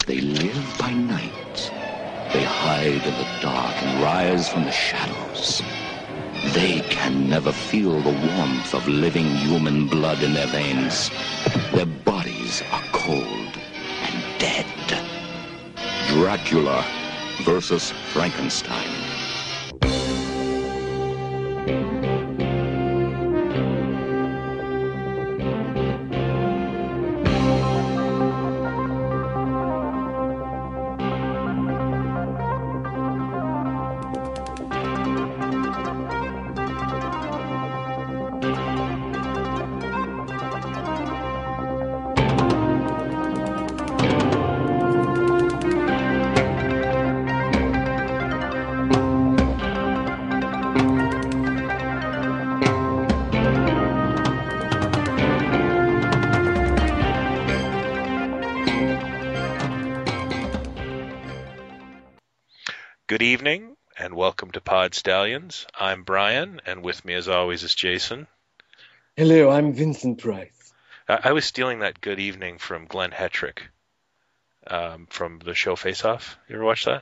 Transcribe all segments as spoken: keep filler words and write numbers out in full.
They live by night. They hide in the dark and rise from the shadows. They can never feel the warmth of living human blood in their veins. Their bodies are cold and dead. Dracula versus Frankenstein. Good evening, and welcome to Pod Stallions. I'm Brian, and with me as always is Jason. Hello, I'm Vincent Price. I, I was stealing that good evening from Glenn Hetrick um, from the show Face Off. You ever watch that?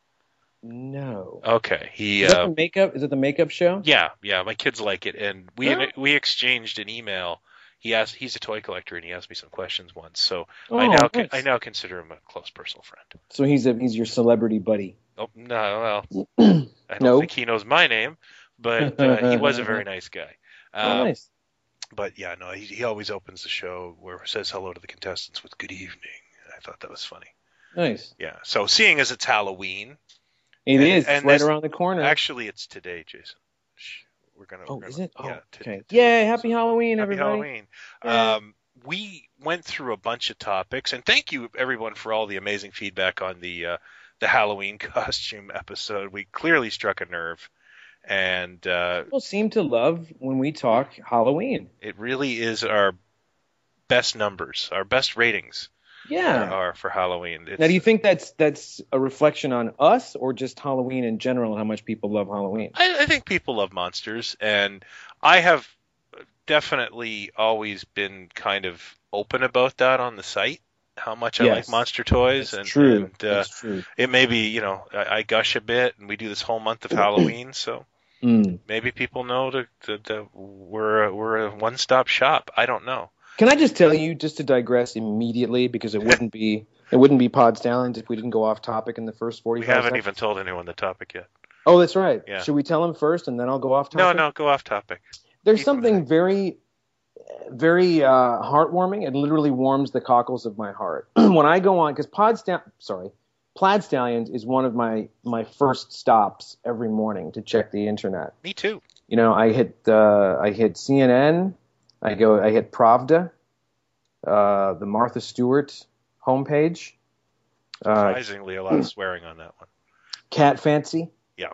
No. Okay. He, Is that uh, the makeup? Is it the makeup show? Yeah, yeah. My kids like it, and we Oh. we exchanged an email. He asked. He's a toy collector, and he asked me some questions once. So Oh, I now nice. I now consider him a close personal friend. So he's a he's your celebrity buddy. Oh no, well, I don't No? think he knows my name, but uh, he was a very nice guy. Oh, Um, nice. But yeah, no, he, he always opens the show where it says hello to the contestants with good evening. I thought that was funny. Nice. Yeah. So seeing as it's Halloween, It and- is. and It's right this- around the corner. Actually, it's today, Jason. Shh, We're gonna. oh, we're gonna is it? Oh, yeah. t- okay. t- Yay! Happy Halloween, Happy everybody. Halloween. Yeah. Um, we went through a bunch of topics, and thank you everyone for all the amazing feedback on the uh, the Halloween costume episode. We clearly struck a nerve, and uh, People seem to love when we talk Halloween. it really is our best numbers, our best ratings Yeah. are, are for Halloween. It's, Now, do you think that's that's a reflection on us or just Halloween in general and how much people love Halloween? I, I think people love monsters, and I have definitely always been kind of open about that on the site. How much I Yes. like monster toys, That's and, true. and uh, That's true. it may be, you know, I, I gush a bit, and we do this whole month of Halloween, so Mm. maybe people know that, that, that we're a, we're a one-stop shop. I don't know. Can I just tell you, just to digress immediately, because it wouldn't be it wouldn't be Pod Stallions if we didn't go off topic in the first We forty-five haven't seconds. even told anyone the topic yet. Oh, that's right. Yeah. Should we tell them first and then I'll go off No, topic? no, go off topic. There's keep them something very, very uh, heartwarming. It literally warms the cockles of my heart when I go on, because Pod Sta- sorry, Plaid Stallions is one of my my first stops every morning to check the internet. Me too. You know, I hit uh, I hit C N N, I go I hit Pravda, uh, the Martha Stewart homepage, uh, Surprisingly, a lot of swearing on that one. Cat Fancy,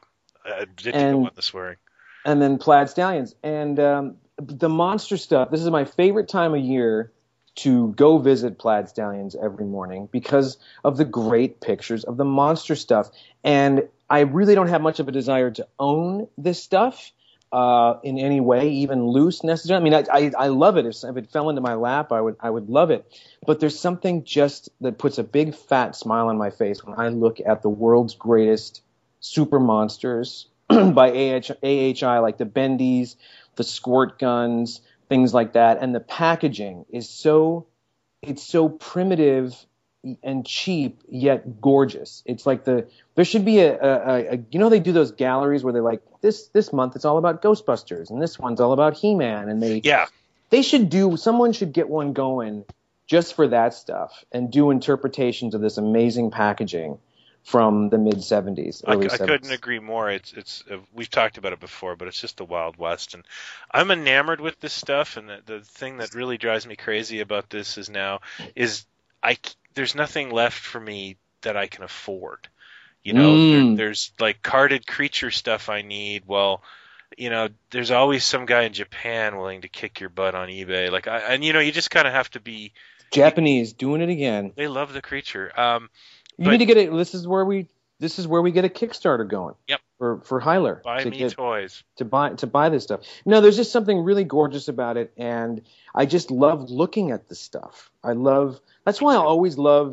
I did and- go on the swearing. and then Plaid Stallions. And um, the monster stuff, this is my favorite time of year to go visit Plaid Stallions every morning because of the great pictures of the monster stuff. And I really don't have much of a desire to own this stuff uh, in any way, even loose necessarily. I mean, I, I, I love it. If, if it fell into my lap, I would I would love it. But there's something just that puts a big fat smile on my face when I look at the world's greatest super monsters by A H I, like the Bendies, the squirt guns, things like that. And the packaging is so, it's so primitive and cheap yet gorgeous. It's like the, there should be a, a, a you know, they do those galleries where they're like, this this month it's all about Ghostbusters and this one's all about He-Man, and they Yeah. they should do, someone should get one going just for that stuff and do interpretations of this amazing packaging from the mid seventies, I, early I seventies. couldn't agree more. It's it's uh, we've talked about it before, but it's just the Wild West, and I'm enamored with this stuff. And the, the thing that really drives me crazy about this is now is I c- there's nothing left for me that I can afford. You know, Mm. there, there's like carded creature stuff I need. Well, you know, there's always some guy in Japan willing to kick your butt on eBay. Like, I, and you know, you just kind of have to be. Japanese doing it again. They love the creature. Um, You But- need to get it. This is where we. This is where we get a Kickstarter going. Yep. For for Hyler buy to me get, toys. to buy to buy this stuff. No, there's just something really gorgeous about it, and I just love looking at the stuff. I love. That's why I always love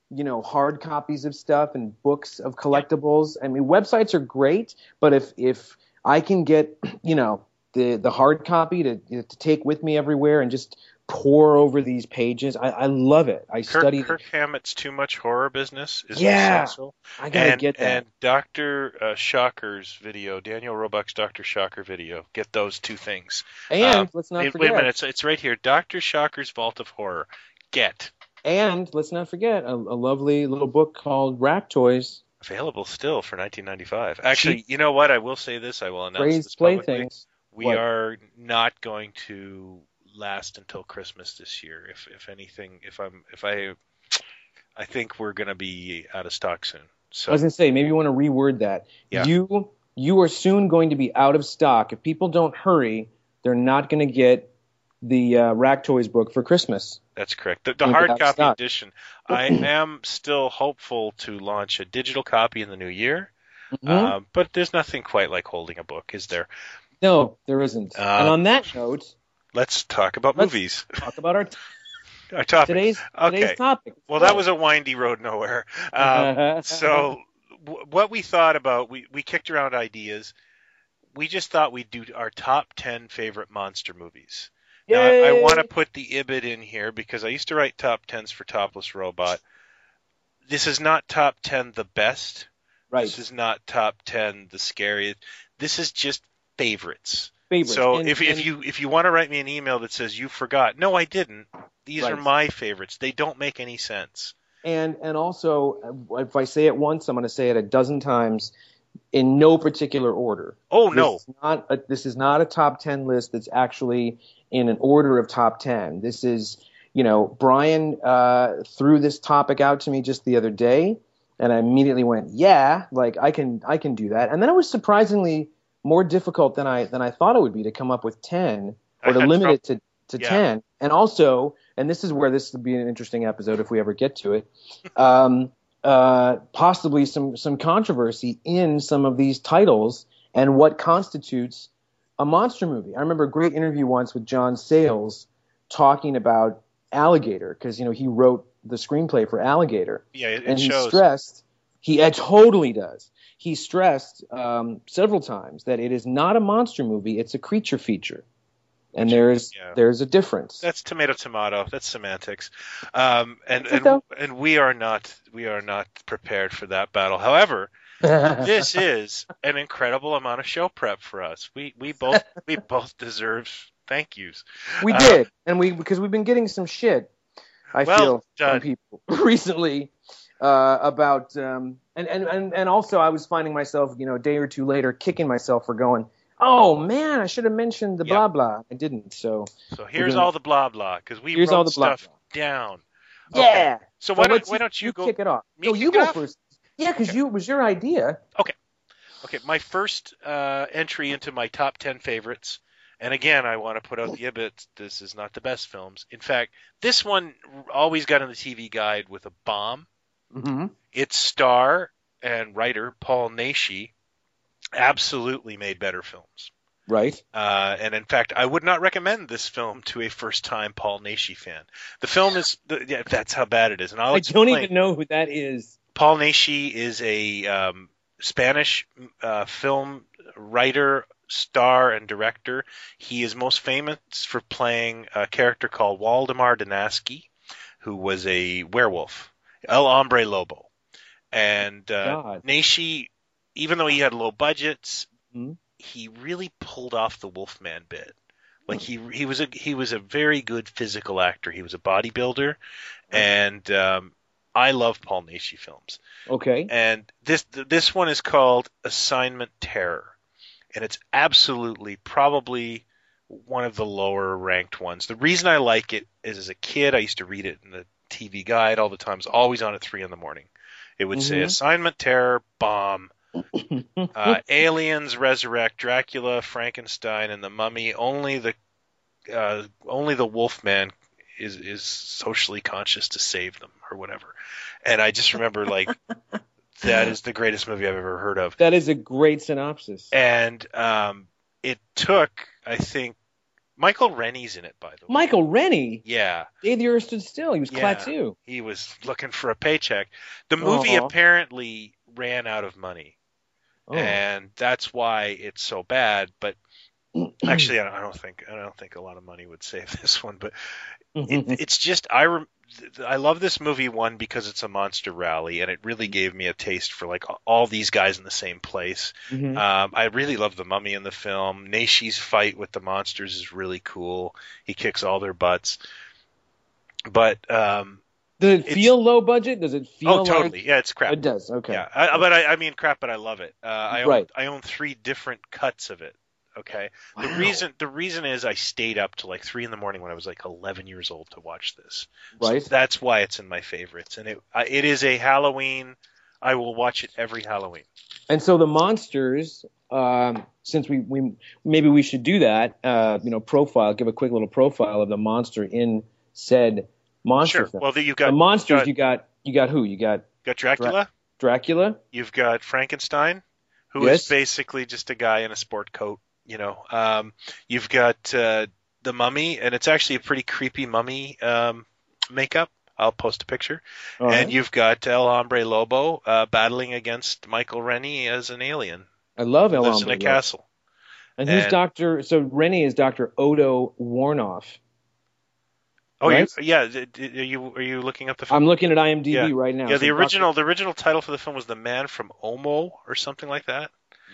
you know, hard copies of stuff and books of collectibles. I mean, websites are great, but if if I can get, you know, the the hard copy to to take with me everywhere and just pour over these pages, I, I love it. I Kirk, study. Kirk Hammett's Too Much Horror Business is Yeah, essential. I gotta and, get that. And Doctor Uh, Shocker's video, Daniel Roebuck's Doctor Shocker video. Get those two things. And Um, let's not wait, forget. Wait a minute, it's, it's right here. Doctor Shocker's Vault of Horror. Get. And let's not forget a, a lovely little book called Rack Toys. Available still for nineteen ninety-five. Actually, you know what? I will say this. I will announce Praise this publicly. Playthings. We What? are not going to last until Christmas this year. If if anything, if I'm if I I think we're going to be out of stock soon. So I was gonna say maybe you want to reword that. Yeah. You you are soon going to be out of stock. If people don't hurry, they're not going to get the uh, Rack Toys book for Christmas. that's correct. The, the Maybe hard out of copy stock. edition. I am still hopeful to launch a digital copy in the new year, Mhm. um, but there's nothing quite like holding a book, is there? No, there isn't. Uh, and on that note, Let's talk about Let's- movies. talk about our Our topic. today's Okay. today's topic. Well, that was a windy road nowhere. Um, so, w- what we thought about, we, we kicked around ideas. We just thought we'd do our top ten favorite monster movies. Now, I, I Yay! want to put the I B I D in here because I used to write top tens for Topless Robot. This is not top ten the best. right. This is not top ten the scariest. This is just favorites. Favorites. So And- if if and- you if you want to write me an email that says you forgot, no, I didn't. These are Right. my favorites. They don't make any sense. And and also, uh, if I say it once, I'm going to say it a dozen times, in no particular order. Oh no. This is not a, this is not a top ten list that's actually in an order of top ten. This is, you know, Brian uh, threw this topic out to me just the other day, and I immediately went, yeah, like I can I can do that. And then it was surprisingly more difficult than I than I thought it would be to come up with ten or I to had limit prob- it to to Yeah. ten. And also, and this is where this would be an interesting episode if we ever get to it. Um, uh, possibly some some controversy in some of these titles and what constitutes a monster movie. I remember a great interview once with John Sayles talking about Alligator, because you know he wrote the screenplay for Alligator, Yeah, it, and it he shows. stressed he it totally does. He stressed um, several times that it is not a monster movie; it's a creature feature, and there's Yeah. there's a difference. That's tomato tomato. That's semantics. Um, and Is it and though? and we are not we are not prepared for that battle. However, this is an incredible amount of show prep for us. We we both we both deserve thank yous. We Uh, did, and we because we've been getting some shit. I Well feel done. from people recently uh, about, um, and, and and and also I was finding myself, you know, a day or two later, kicking myself for going, oh man, I should have mentioned the Yep. blah blah. I didn't. So So here's gonna- all the blah blah because we Here's wrote all the blah, stuff down. yeah. So So why don't let's- why don't you, go? kick it off? me No, kick you it go off? first. Yeah, because you it was your idea. Okay, my first uh, entry into my top ten favorites, and again, I want to put out the I B I D. This is not the best films. In fact, this one always got in the T V guide with a bomb. Mm-hmm. Its star and writer, Paul Naschy, absolutely made better films. Right. Uh, and in fact, I would not recommend this film to a first-time Paul Naschy fan. The film is, the, yeah, that's how bad it is. And I'll I explain. don't even know who that is. Paul Naschy is a um, Spanish uh, film writer, star, and director. He is most famous for playing a character called Waldemar Danaski, who was a werewolf, El Hombre Lobo. And uh, God. Naschy, even though he had low budgets, Mhm. he really pulled off the Wolfman bit. Like he he was a he was a very good physical actor. He was a bodybuilder, and um, I love Paul Naschy films. Okay. And this this one is called Assignment Terror, and it's absolutely probably one of the lower ranked ones. The reason I like it is as a kid I used to read it in the T V guide all the time. It was always on at three in the morning. It would say Mhm. Assignment Terror, bomb, uh, aliens resurrect Dracula, Frankenstein, and the Mummy. Only the uh, only the Wolfman is is socially conscious to save them, or whatever. And I just remember like that is the greatest movie I've ever heard of. That is a great synopsis. And um, it took, I think, Michael Rennie's in it, by the way. Michael Rennie? Yeah. Day the Earth Stood Still. He was Yeah. Klaatu. He was looking for a paycheck. The movie Aw. apparently ran out of money. Oh. And that's why it's so bad. But actually, I don't, I don't think I don't think a lot of money would save this one. But it, it's just I rem, I love this movie one because it's a monster rally, and it really gave me a taste for like all these guys in the same place. Mhm. Um, I really love the Mummy in the film. Naishi's fight with the monsters is really cool. He kicks all their butts. But um, Does it it's- feel low budget? Does it feel oh, totally, like... yeah, it's crap. It does, okay. Yeah, I, but I, I mean crap, but I love it. Uh, I own, Right. I own three different cuts of it. Okay, the Wow. reason the reason is I stayed up to like three in the morning when I was like eleven years old to watch this. So Right. that's why it's in my favorites, and it I, it is a Halloween. I will watch it every Halloween. And so the monsters, um, since we, we maybe we should do that, uh, you know, profile, give a quick little profile of the monster in said monster Sure. film. Well, the, you got the monsters, you got, you got, you got who? You got got Dracula. Dracula. You've got Frankenstein, who is Yes. basically just a guy in a sport coat. You know, um, you've got uh, the Mummy, and it's actually a pretty creepy mummy um, makeup. I'll post a picture. All right. And you've got El Hombre Lobo uh, battling against Michael Rennie as an alien. I love Who El lives in Hombre a Lobo. castle. And who's And- Doctor? So Rennie is Doctor Odo Warnoff. Oh, Right? you, yeah. d- d- Are you are you looking up the film? I'm looking at IMDb Yeah. right now. yeah, So the Doctor original the original title for the film was The Man from Omo or something like that.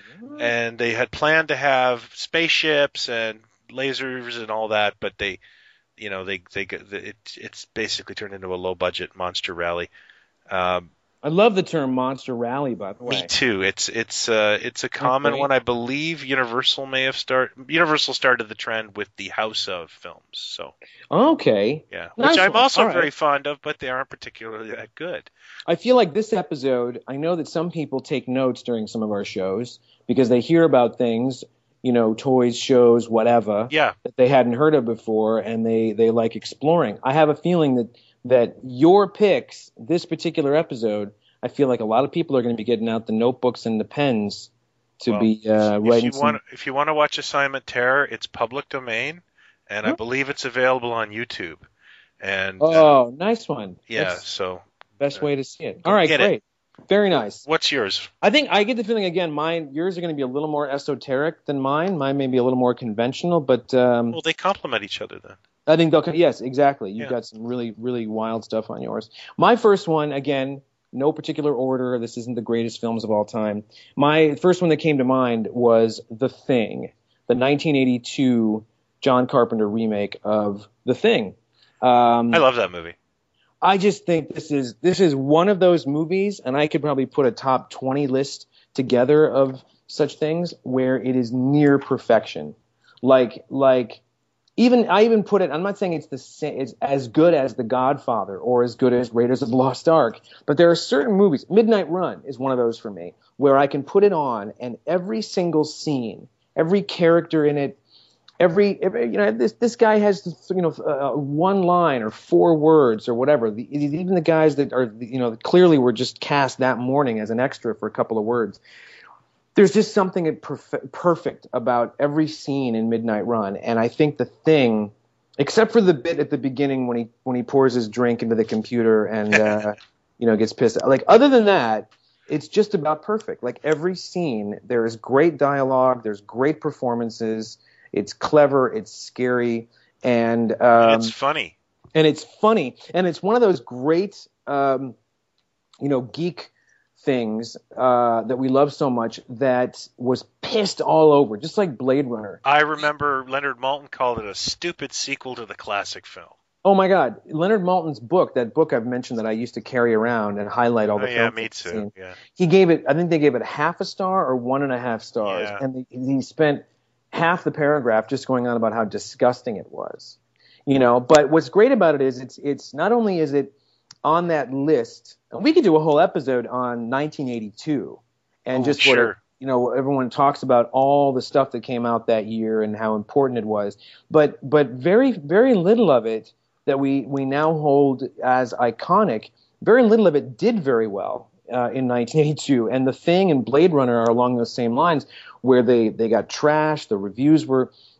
And they had planned to have spaceships and lasers and all that, but they, you know, they they got- it, it's basically turned into a low budget monster rally. Um, I love the term monster rally, by the way. me too. It's it's uh, it's a common Okay. one. I believe Universal may have start Universal started the trend with the House of films. So Okay. yeah, Nice which I'm one. also All right. very fond of, but they aren't particularly that good. I feel like this episode, I know that some people take notes during some of our shows because they hear about things, you know, toys, shows, whatever, Yeah, that they hadn't heard of before, and they, they like exploring. I have a feeling that, that your picks, this particular episode, I feel like a lot of people are going to be getting out the notebooks and the pens to Well, be uh, if writing you some... want if you want to watch Assignment Terror, it's public domain, and I Huh? believe it's available on YouTube. And uh, Oh, nice one. yeah, That's so the best uh, way to see it. go All right, get it. great. Very nice. what's yours? I think I get the feeling again. Mine, yours are going to be a little more esoteric than mine. Mine may be a little more conventional, but um, Well, they complement each other then. I think they'll. co- Yes, exactly. You've Yeah. got some really, really wild stuff on yours. My first one, again, no particular order. This isn't the greatest films of all time. My first one that came to mind was The Thing, the nineteen eighty-two John Carpenter remake of The Thing. Um, I love that movie. I just think this is this is one of those movies, and I could probably put a top twenty list together of such things where it is near perfection. Like like even I even put it. I'm not saying it's the same, it's as good as The Godfather or as good as Raiders of the Lost Ark, but there are certain movies. Midnight Run is one of those for me, where I can put it on, and every single scene, every character in it. Every, every, you know, this this guy has, you know, uh, one line or four words or whatever. The, even the guys that are, you know, clearly were just cast that morning as an extra for a couple of words. There's just something perf- perfect about every scene in Midnight Run, and I think The Thing, except for the bit at the beginning when he when he pours his drink into the computer and uh, you know gets pissed. Like other than that, it's just about perfect. Like every scene, there is great dialogue, there's great performances. It's clever, it's scary, and um, And it's funny. and it's funny, and it's one of those great, um, you know, geek things uh, that we love so much that was pissed all over, just like Blade Runner. I remember Leonard Maltin called it a stupid sequel to the classic film. Oh my God, Leonard Maltin's book, that book I've mentioned that I used to carry around and highlight all Oh, the yeah, films me I've too. seen. Yeah. He gave it, I think they gave it half a star or one and a half stars, Yeah. and he, he spent half the paragraph just going on about how disgusting it was, you know. But what's great about it is it's it's not only is it on that list, and we could do a whole episode on nineteen eighty-two and Oh, just what sure. it, you know, everyone talks about all the stuff that came out that year and how important it was, but but very very little of it that we we now hold as iconic, very little of it did very well uh, in nineteen eighty-two, and The Thing and Blade Runner are along those same lines, where they, they got trashed, the reviews were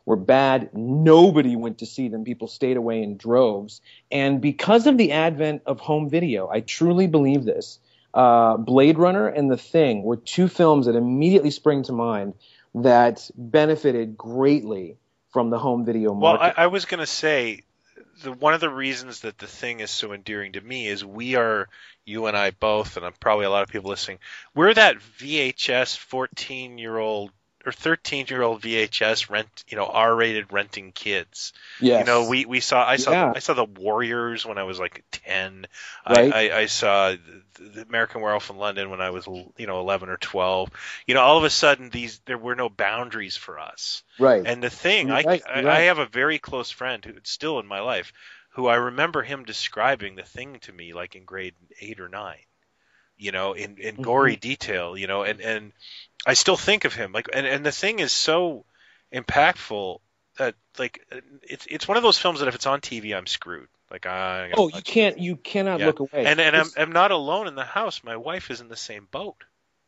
were bad. Nobody went to see them. People stayed away in droves. And because of the advent of home video, I truly believe this, uh, Blade Runner and The Thing were two films that immediately spring to mind that benefited greatly from the home video market. Well, I, I was going to say, the, one of the reasons that The Thing is so endearing to me is we are, you and I both, and I'm probably a lot of people listening, we're that V H S fourteen-year-old or thirteen-year-old V H S rent, you know, R-rated renting kids. Yes. You know, we, we saw, I saw, Yeah. I saw The Warriors when I was like ten. Right. I, I, I saw the, the American Werewolf in London when I was, you know, eleven or twelve. You know, all of a sudden these, there were no boundaries for us. Right. And The Thing, You're I, right, I, you're right. I have a very close friend who's still in my life, who I remember him describing The Thing to me like in grade eight or nine, you know, in, in gory Mm-hmm. detail, you know, and, and I still think of him like, and, and The Thing is so impactful that like, it's, it's one of those films that if it's on T V, I'm screwed. Like, I, Oh, you can't, you cannot yeah. look away. And, and I'm, It's- I'm not alone in the house. My wife is in the same boat.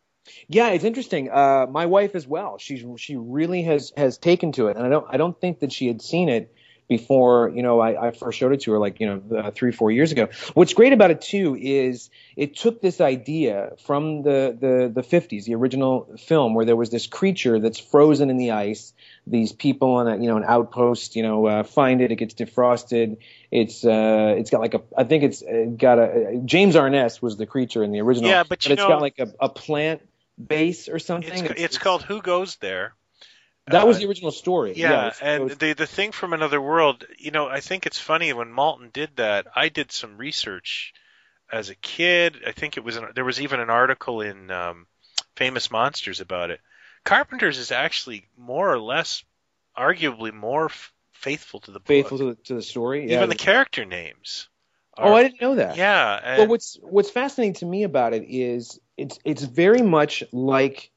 Yeah, it's interesting. Uh, my wife as well. She's she really has has taken to it, and I don't I don't think that she had seen it before. You know, I, I first showed it to her like you know uh, three four years ago. What's great about it too is it took this idea from the the the fifties, the original film, where there was this creature that's frozen in the ice. These people on a you know an outpost, you know, uh, find it. It gets defrosted. It's uh, it's got like a I think it's uh, got a James Arness was the creature in the original. Yeah, but you it's know- got like a, a plant base or something. It's, it's called Who Goes There? That was Uh, the original story. Yeah, it's- it and was- the the thing from Another World, you know, I think it's funny when Malton did that. I did some research as a kid. I think it was an, there was even an article in um, Famous Monsters about it. Carpenter's is actually more or less, arguably more f- faithful to the book. faithful to the, to the story. Yeah. Even the character names. oh, are- I didn't know that. Yeah. And, Well, what's what's fascinating to me about it is it's it's very much like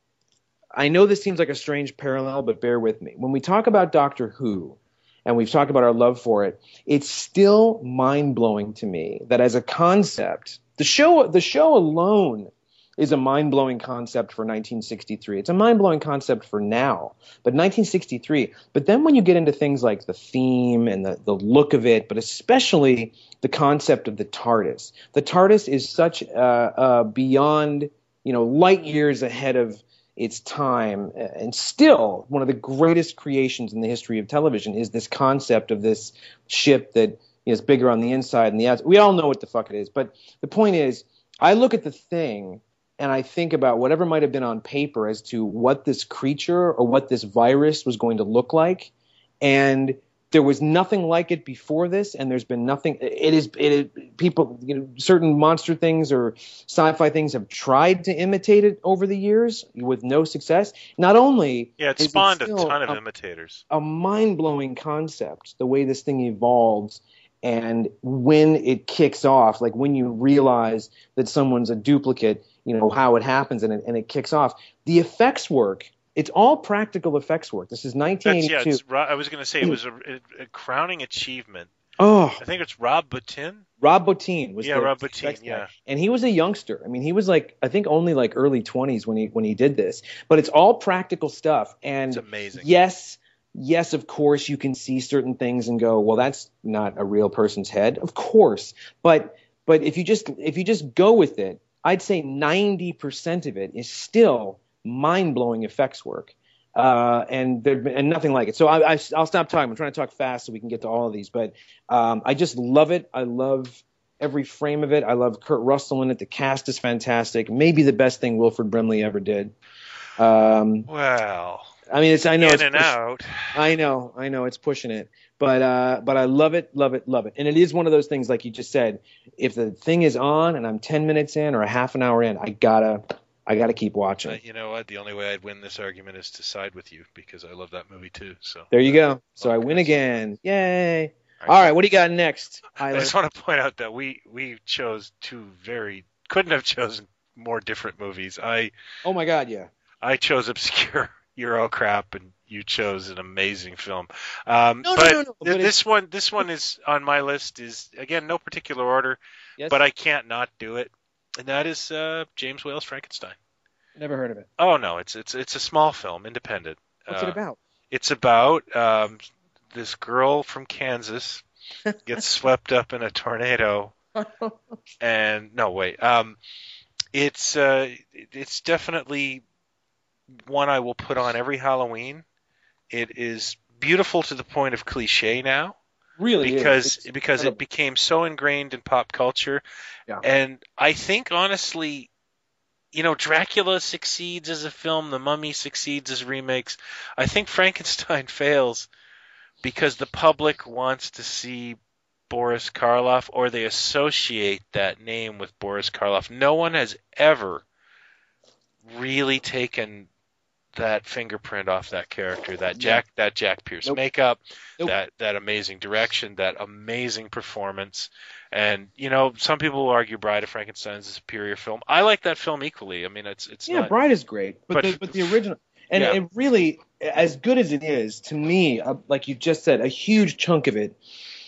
I know this seems like a strange parallel, but bear with me. When we talk about Doctor Who, and we've talked about our love for it, it's still mind blowing to me that as a concept, the show the show alone is a mind blowing concept for nineteen sixty-three. It's a mind blowing concept for now, but nineteen sixty-three. But then when you get into things like the theme and the, the look of it, but especially the concept of the TARDIS, the TARDIS is such uh, uh, beyond, you know, light years ahead of its time, and still one of the greatest creations in the history of television is this concept of this ship that is bigger on the inside and the outside. We all know what the fuck it is, but the point is, I look at The Thing and I think about whatever might have been on paper as to what this creature or what this virus was going to look like, and there was nothing like it before this, and there's been nothing. It is, it is people, you know, certain monster things or sci-fi things have tried to imitate it over the years with no success. Not only yeah, it is spawned a still ton of a, imitators. a mind-blowing concept, the way this thing evolves, and when it kicks off, like when you realize that someone's a duplicate, you know, how it happens and it, and it kicks off. The effects work. It's all practical effects work. This is nineteen eighty-two. That's, yeah, it's, Ro- I was going to say it was a, a, a crowning achievement. Oh, I think it's Rob Bottin. Rob Bottin was Yeah, the Rob Bottin, effects guy. yeah. And he was a youngster. I mean, he was like I think only like early twenties when he when he did this. But it's all practical stuff. And It's amazing. yes, yes, of course you can see certain things and go, well, that's not a real person's head. Of course. But but if you just if you just go with it, I'd say ninety percent of it is still mind-blowing effects work. Uh, and there and nothing like it. So I, I, I'll stop talking. I'm trying to talk fast so we can get to all of these. But um, I just love it. I love every frame of it. I love Kurt Russell in it. The cast is fantastic. Maybe the best thing Wilford Brimley ever did. Um, Well, I mean, it's I know in it's and push- out. I know, I know, it's pushing it, but uh, but I love it, love it, love it. And it is one of those things, like you just said. If the thing is on and I'm ten minutes in or a half an hour in, I gotta. I got to keep watching. Uh, you know what? The only way I'd win this argument is to side with you because I love that movie too. So There you go. So I Okay. win again. Yay. All right, what do you got next, I Tyler? just want to point out that we we chose two very couldn't have chosen more different movies. I Oh my God, yeah. I chose obscure Euro crap, and you chose an amazing film. Um, No, no, but no, no, th- but it's- this one this one is on my list. Is again no particular order, Yes. but I can't not do it, and that is uh, James Whale's Frankenstein. Never heard of it. Oh no, it's it's it's a small film, independent. What's Uh, it about? It's about um, this girl from Kansas gets swept up in a tornado, and no wait, um, it's uh, it's definitely one I will put on every Halloween. It is beautiful to the point of cliche now. Really because is. because incredible. it became so ingrained in pop culture, Yeah. and I think honestly, you know, Dracula succeeds as a film, The Mummy succeeds as remakes. I think Frankenstein fails because the public wants to see Boris Karloff, or they associate that name with Boris Karloff. No one has ever really taken that fingerprint off that character, that Jack that Jack Pierce Nope. makeup, Nope. that that amazing direction, that amazing performance. And you know, some people will argue Bride of Frankenstein is a superior film. I like that film equally. I mean, it's it's Yeah, not. Bride is great, but but- the, but the original, and Yeah. it really, as good as it is, to me, uh, like you just said, a huge chunk of it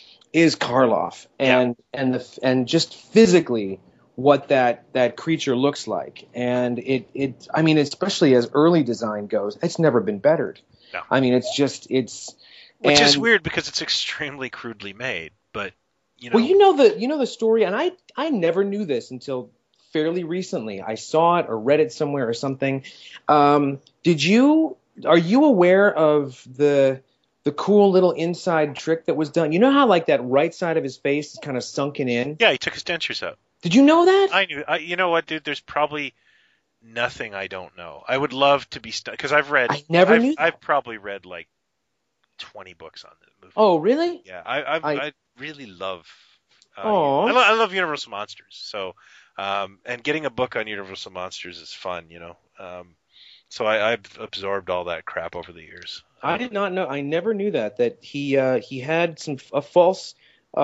is Karloff, and and the and just physically what that that creature looks like, and it it I mean, especially as early design goes, it's never been bettered. No. I mean, it's just it's Which is and- weird because it's extremely crudely made, but you know. Well, you know the you know the story, and I I never knew this until fairly recently. I saw it or read it somewhere or something. Um, did you are you aware of the the cool little inside trick that was done? You know how like that right side of his face is kind of sunken in? Yeah, he took his dentures out. Did you know that? I knew. I, you know what, dude? There's probably nothing I don't know. I would love to be stuck because I've read. I never I've, knew that. I've probably read like twenty books on the movie. Oh, really? Yeah, I I've, I- I really love. Uh, Aw. I, lo- I love Universal Monsters. So, um, and getting a book on Universal Monsters is fun, you know. Um, so I, I've absorbed all that crap over the years. I did not know. I never knew that that he uh, he had some a false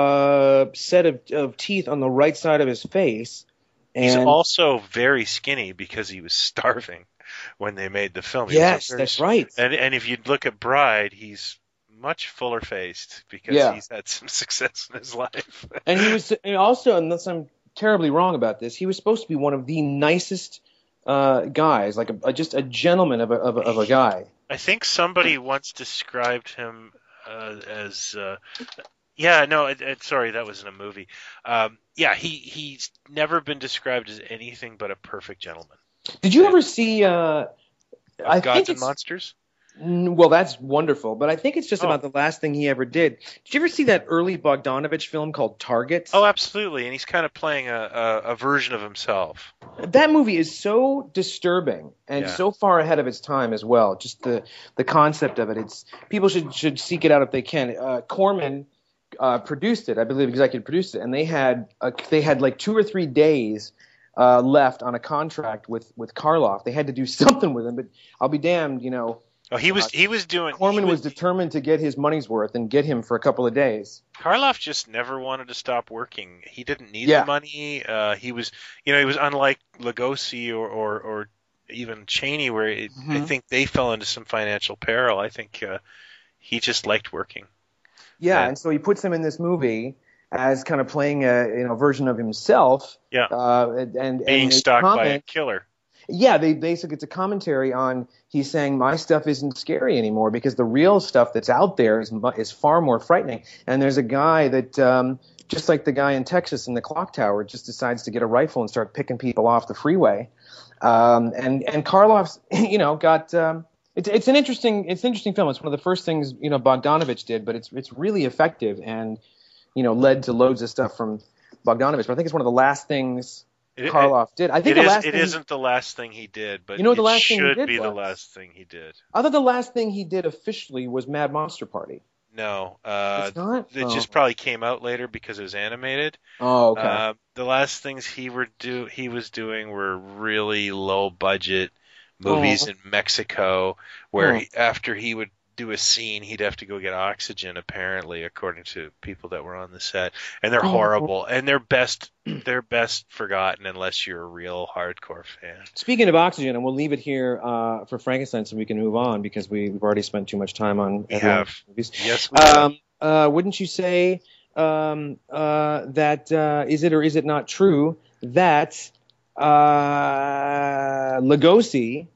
uh, set of, of teeth on the right side of his face. And He's also very skinny because he was starving when they made the film. He was yes, very that's right. And and if you look at Bride, he's much fuller faced because Yeah. he's had some success in his life. And he was and also, unless I'm terribly wrong about this, he was supposed to be one of the nicest uh, guys, like a, a, just a gentleman of a, of a, of a guy. I think somebody once described him uh, as. Uh, yeah, no, it, it, sorry, that was in a movie. Um, yeah, he he's never been described as anything but a perfect gentleman. Did you ever see? Uh, Of I Gods think and it's, Monsters? N- Well, that's wonderful, but I think it's just Oh. about the last thing he ever did. Did you ever see that early Bogdanovich film called Targets? Oh, absolutely, and he's kind of playing a, a, a version of himself. That movie is so disturbing and Yeah. so far ahead of its time as well. Just the the concept of it. It's people should should seek it out if they can. Uh, Corman uh, produced it, I believe, executive produced it, and they had a, they had like two or three days uh, left on a contract with with Karloff. They had to do something with him, but I'll be damned, you know. Oh, he was he was doing. Corman he was determined to get his money's worth and get him for a couple of days. Karloff just never wanted to stop working. He didn't need Yeah. the money. Uh, he was, you know, he was unlike Lugosi or, or, or even Chaney, where it, I Mhm. think they fell into some financial peril. I think uh, he just liked working. Yeah, Yeah. and so he puts him in this movie as kind of playing a you know version of himself. Yeah. Uh, and and Being they stalked by a comment- killer. Yeah, they basically it's a commentary on he's saying my stuff isn't scary anymore because the real stuff that's out there is mu- is far more frightening. And there's a guy that um, just like the guy in Texas in the clock tower just decides to get a rifle and start picking people off the freeway. Um, and and Karloff's you know got um, it's it's an interesting it's an interesting film. It's one of the first things you know Bogdanovich did, but it's it's really effective and you know led to loads of stuff from Bogdanovich. But I think it's one of the last things It, Karloff did. I it, think it the is, last it thing he- isn't the last thing he did, but You know what the it last thing he should did be the was? last thing he did. I thought the last thing he did officially was Mad Monster Party. No, uh, It's not? it Oh. just probably came out later because it was animated. Oh, okay. Uh, the last things he were do he was doing were really low budget movies Oh. in Mexico, where Oh. he, after he would do a scene, he'd have to go get oxygen. Apparently, according to people that were on the set, and they're Oh. horrible, and they're best they're best forgotten unless you're a real hardcore fan. Speaking of oxygen, and we'll leave it here uh, for Frankenstein so we can move on because we, we've already spent too much time on We every one of have. the movies. Yes, we have. Um, uh, wouldn't you say um, uh, that uh, is it or is it not true that uh, Lugosi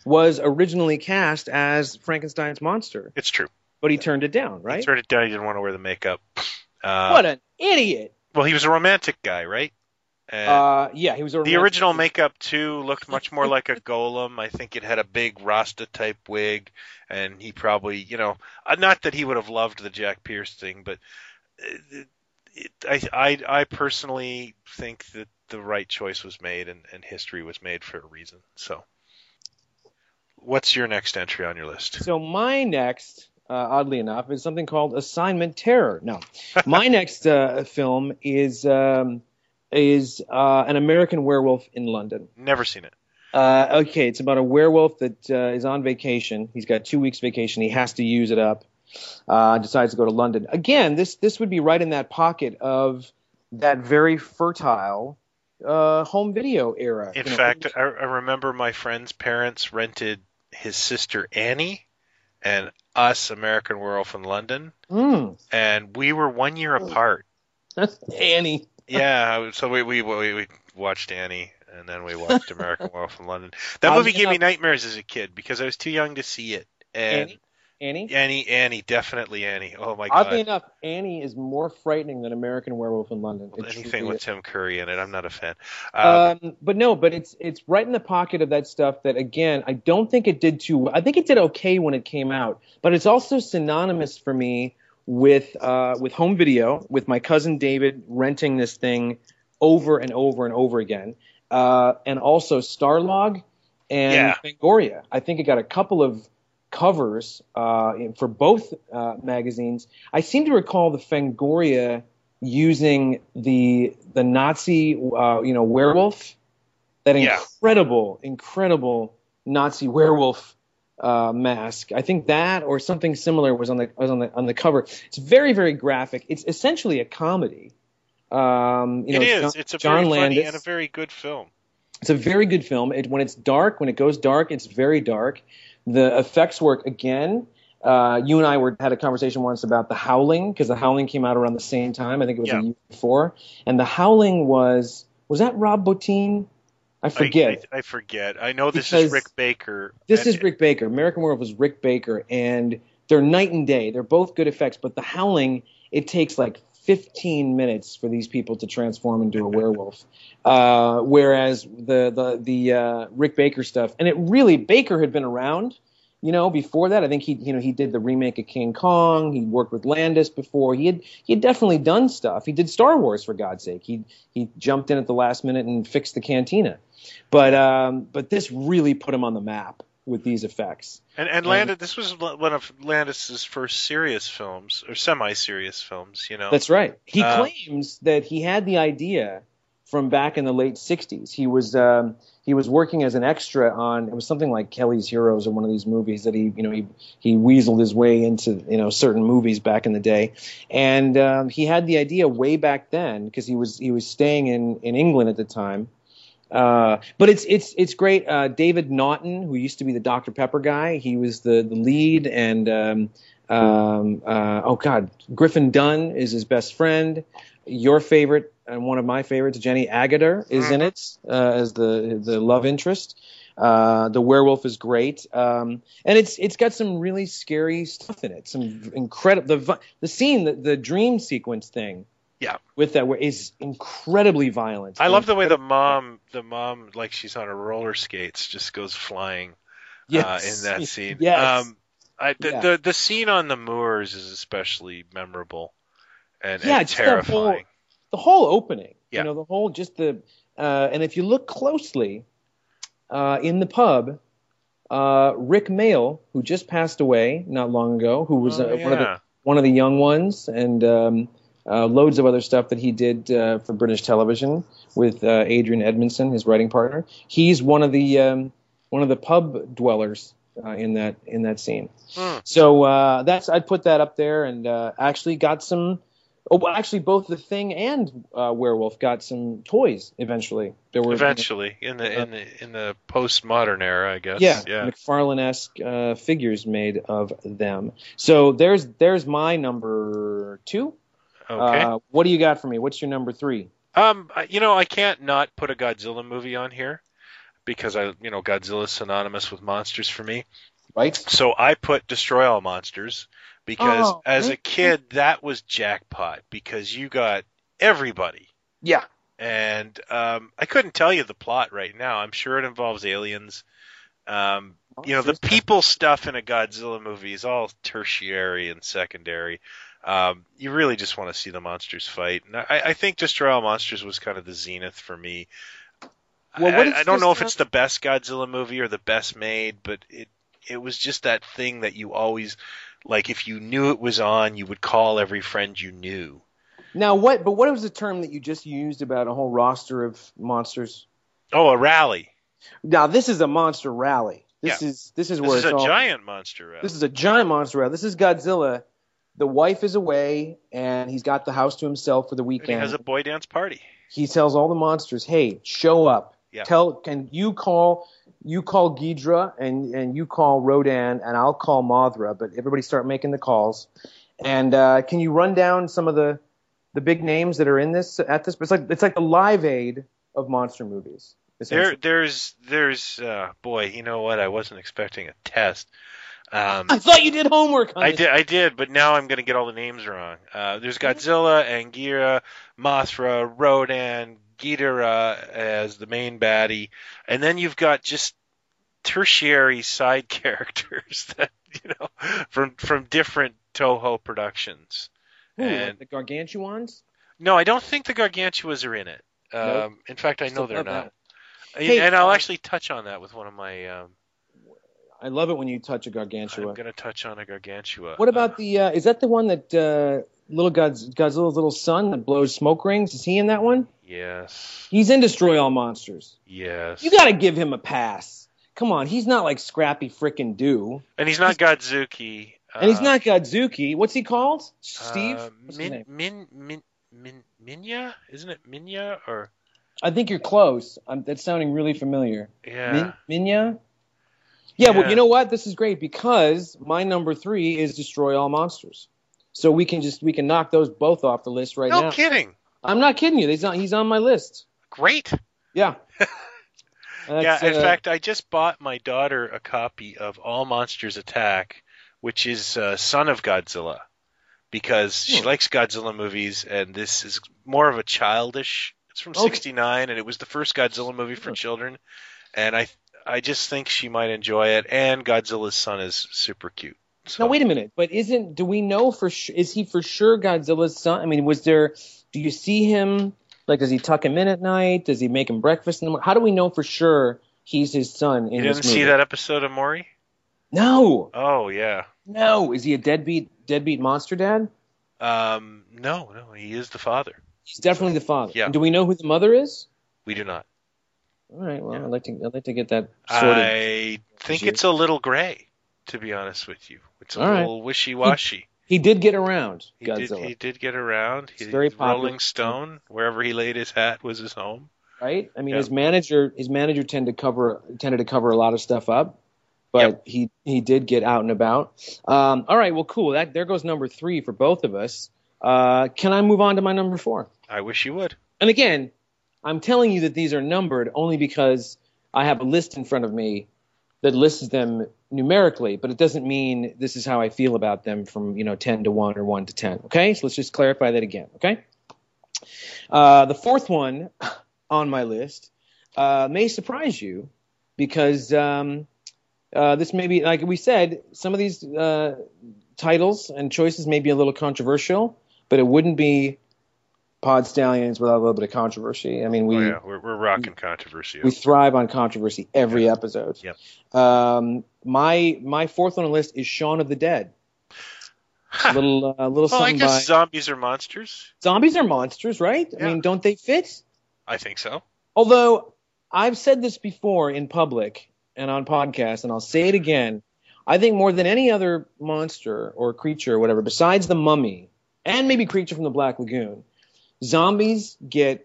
was originally cast as Frankenstein's monster, It's true. but he turned it down, right? He turned it down. He didn't want to wear the makeup. Uh, What an idiot! well, he was a romantic guy, right? And Uh, yeah, he was a the romantic- original makeup too looked much more like a golem. I think it had a big Rasta type wig, and he probably, you know, uh, not that he would have loved the Jack Pierce thing, but it, it, I, I, I personally think that the right choice was made, and, and history was made for a reason. So, what's your next entry on your list? So my next, uh, oddly enough, is something called Assignment Terror. No, my next uh, film is um, is uh, An American Werewolf in London. Never seen it. Uh, okay, it's about a werewolf that uh, is on vacation. He's got two weeks vacation. He has to use it up. Uh, decides to go to London. Again, this this would be right in that pocket of that very fertile uh, home video era. In You know, fact, I, I remember my friend's parents rented his sister Annie and us American Werewolf in London, mm, and we were one year apart. Annie. Yeah, so we, we we we watched Annie, and then we watched American Werewolf in London. That Oddly movie gave me enough- nightmares as a kid because I was too young to see it. And Annie. Annie. Annie, Annie, definitely Annie. Oh my god! Oddly enough, Annie is more frightening than American Werewolf in London. It Anything truly with is. Tim Curry in it, I'm not a fan. Um, Um, but no, but it's it's right in the pocket of that stuff that, again, I don't think it did too well. I think it did okay when it came out, but it's also synonymous for me with uh, with home video, with my cousin David renting this thing over and over and over again, uh, and also Starlog and Yeah. Fangoria. I think it got a couple of covers uh, in- for both uh, magazines. I seem to recall the Fangoria using the the Nazi uh, you know werewolf, that Yeah. incredible incredible Nazi werewolf uh, mask. I think that or something similar was on the was on the on the cover. It's very very graphic. It's essentially a comedy. Um, you know, it is. John, It's a John very funny Landis. and a very good film. It's a very good film. It, when it's dark, when it goes dark, it's very dark. The effects work again. Uh, you and I were had a conversation once about The Howling, because The Howling came out around the same time. I think it was Yeah. a year before. And The Howling was was that Rob Bottin? I forget. I, I, I forget. I know this Because is Rick Baker. This and- is Rick Baker. American Werewolf is Rick Baker, and they're night and day. They're both good effects, but The Howling, it takes like fifteen minutes for these people to transform into a werewolf. Uh, whereas the the the uh, Rick Baker stuff, and it really Baker had been around, you know, before that. I think he you know he did the remake of King Kong. He worked with Landis before. He had he had definitely done stuff. He did Star Wars, for God's sake. He he jumped in at the last minute and fixed the cantina. But um, but this really put him on the map with these effects. And, and Landis, this was one of Landis's first serious films, or semi-serious films, you know. That's right. He Uh, claims that he had the idea from back in the late sixties. He was um, he was working as an extra on, it was something like Kelly's Heroes or one of these movies that he you know he he weaseled his way into you know certain movies back in the day, and um, he had the idea way back then because he was he was staying in in England at the time. Uh, but it's it's it's great. Uh, David Naughton, who used to be the Doctor Pepper guy, he was the the lead, and um, um, uh, oh god, Griffin Dunn is his best friend. Your favorite and one of my favorites, Jenny Agutter, is in it uh, as the the love interest. Uh, the werewolf is great, um, and it's it's got some really scary stuff in it. Some incredible the vi- the scene, the, the dream sequence thing. Yeah. With that, where is incredibly violent. I love the way the mom, the mom, like she's on her roller skates, just goes flying Yes. uh, in that scene. Yes. Um, I, the, Yeah. the the scene on the moors is especially memorable and, Yeah, and just the whole- terrifying. the whole opening. Yeah. You know, the whole just the uh, and if you look closely uh, in the pub, uh, Rick Mail, who just passed away not long ago, who was Oh, uh, one of the yeah. one of the young ones, and um, uh, loads of other stuff that he did uh, for British television with uh, Adrian Edmondson, his writing partner. He's one of the um, one of the pub dwellers uh, in that in that scene. Hmm. So uh, that's I'd put that up there, and uh, actually got some. Oh, well, actually, both the Thing and uh, Werewolf got some toys eventually. There were Eventually, in the in the in the postmodern era, I guess. yeah, yeah. McFarlane-esque uh, figures made of them. So there's there's my number two. Okay. Uh, what do you got for me? What's your number three? Um, I- you know, I can't not put a Godzilla movie on here because I, you know, Godzilla's synonymous with monsters for me. Right? So I put Destroy All Monsters because Oh, as a man. kid that was jackpot because you got everybody. Yeah. And um, I couldn't tell you the plot right now. I'm sure it involves aliens. Um, Oh, you know, sure. the people stuff in a Godzilla movie is all tertiary and secondary. Um, you really just want to see the monsters fight. And I, I think Destroy All Monsters was kind of the zenith for me. Well, what I, is I don't this, know if uh, it's the best Godzilla movie or the best made, but it it was just that thing that you always, like, if you knew it was on, you would call every friend you knew. Now, what? But what was the term that you just used about a whole roster of monsters? Oh, a rally. Now, this is a monster rally. This Yeah. is this is This where is it's a all. giant monster rally. This is a giant monster rally. This is Godzilla. The wife is away, and he's got the house to himself for the And he weekend. has a boy dance party. He tells all the monsters, "Hey, show up. Yeah. Tell can you call you call Ghidra and and you call Rodan and I'll call Mothra, but everybody start making the calls. And uh, can you run down some of the the big names that are in this at this? It's like it's like the Live Aid of monster movies. There, essentially. there's, there's, uh, boy, you know what? I wasn't expecting a test. Um, I thought you did homework on I this. did, I did, but now I'm going to get all the names wrong. Uh, there's Godzilla, Anguirra, Mothra, Rodan, Ghidorah as the main baddie, and then you've got just tertiary side characters that you know from from different Toho productions. Who, and like the Gargantuans? no, I don't think the Gargantuas are in it. Um, Nope. In fact, I know Still they're love not. that. And- Hey, and I'll uh, actually touch on that with one of my. Um, I love it when you touch a I'm Gargantua. going to touch on a Gargantua. What Uh, about the? Uh, is that the one that uh, little Godz, Godzilla's little son that blows smoke rings? Is he in that one? yes, He's in Destroy All Monsters. yes. You got to give him a pass. Come on, he's not like Scrappy frickin' Doo, And he's not Godzuki. and he's uh, not Godzuki. What's he called? Steve? Uh, What's his Min, name? Min, Min, Min, Minya? Isn't it Minya or I think you're close. Um, that's sounding really familiar. yeah? Min- Minya? Yeah, well, Yeah. you know what? This is great because my number three is Destroy All Monsters. So we can just we can knock those both off the list right no now. kidding. I'm not kidding you. He's on, he's on my list. Great. Yeah. yeah. That's, In uh, fact, I just bought my daughter a copy of All Monsters Attack, which is uh, Son of Godzilla, because she Hmm. likes Godzilla movies, and this is more of a childish. It's from Okay. sixty-nine, and it was the first Godzilla movie for Hmm. children, and I I just think she might enjoy it. And Godzilla's son is super cute. So. Now wait a minute, but isn't do we know for sure? Is he for sure Godzilla's son? I mean, was there? Do you see him? Like, does he tuck him in at night? Does he make him breakfast in the morning? How do we know for sure he's his son in You this didn't movie? see that episode of Maury? No, Oh yeah. no. Is he a deadbeat deadbeat monster dad? Um, no, no, he is the father. He's definitely the father. Yeah. And do we know who the mother is? We do not. All right. Well, Yeah. I'd like to. I'd like to get that sorted. I think you. it's a little gray, to be honest with you. It's a All right. little wishy-washy. He did get around. He did, Godzilla, he did get around. He's He, very popular. Rolling Stone, wherever he laid his hat was his home. right? I mean, Yeah. his manager, his manager tended to cover tended to cover a lot of stuff up, but Yep. he he did get out and about. Um, all right. Well, cool. That there goes number three for both of us. Uh, can I move on to my number four? I wish you would. And again, I'm telling you that these are numbered only because I have a list in front of me that lists them numerically, but it doesn't mean this is how I feel about them from, you know, ten to one or one to ten. Okay? So let's just clarify that again. Okay? Uh, the fourth one on my list uh, may surprise you because um, uh, this may be, like we said, some of these uh, titles and choices may be a little controversial, but it wouldn't be Pod Stallions without a little bit of controversy. I mean, we oh, yeah, we're, we're rocking controversy. we thrive on controversy every Yeah. episode. Yep. Um, my my fourth on the list is Shaun of the Dead. A little uh, little well, I something guess by zombies are monsters. zombies are monsters, right? I Yeah. mean, don't they fit? I think so. Although I've said this before in public and on podcasts, and I'll say it again. I think more than any other monster or creature or whatever, besides the Mummy and maybe Creature from the Black Lagoon, zombies get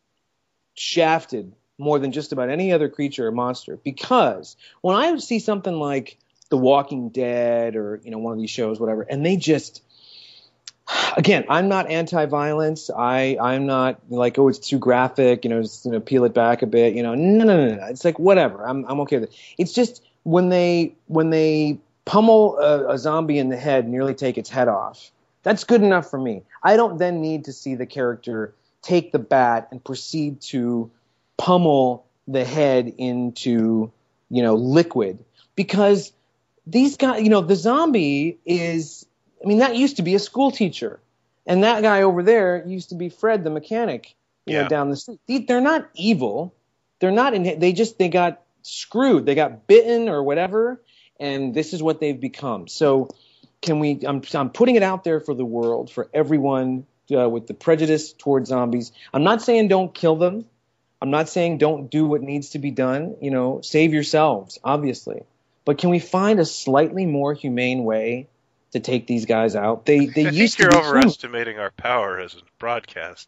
shafted more than just about any other creature or monster, because when I see something like The Walking Dead or, you know, one of these shows, whatever, and they just Again, I'm not anti-violence. I I'm not like, oh, it's too graphic. You know, just, you know, peel it back a bit. You know, no, no, no, no. It's like whatever. I'm I'm okay with it. It's just when they when they pummel a, a zombie in the head, nearly take its head off. That's good enough for me. I don't then need to see the character take the bat and proceed to pummel the head into, you know, liquid, because these guys, you know, the zombie is. I mean, that used to be a school teacher, and that guy over there used to be Fred, the mechanic, you yeah. know, down the street. They're not evil. They're not in. They just they got screwed. They got bitten or whatever, and this is what they've become. So, can we? I'm I'm putting it out there for the world, for everyone uh, with the prejudice towards zombies. I'm not saying don't kill them. I'm not saying don't do what needs to be done. You know, save yourselves, obviously. But can we find a slightly more humane way to take these guys out? They they I used think to you're be overestimating our power as a broadcast.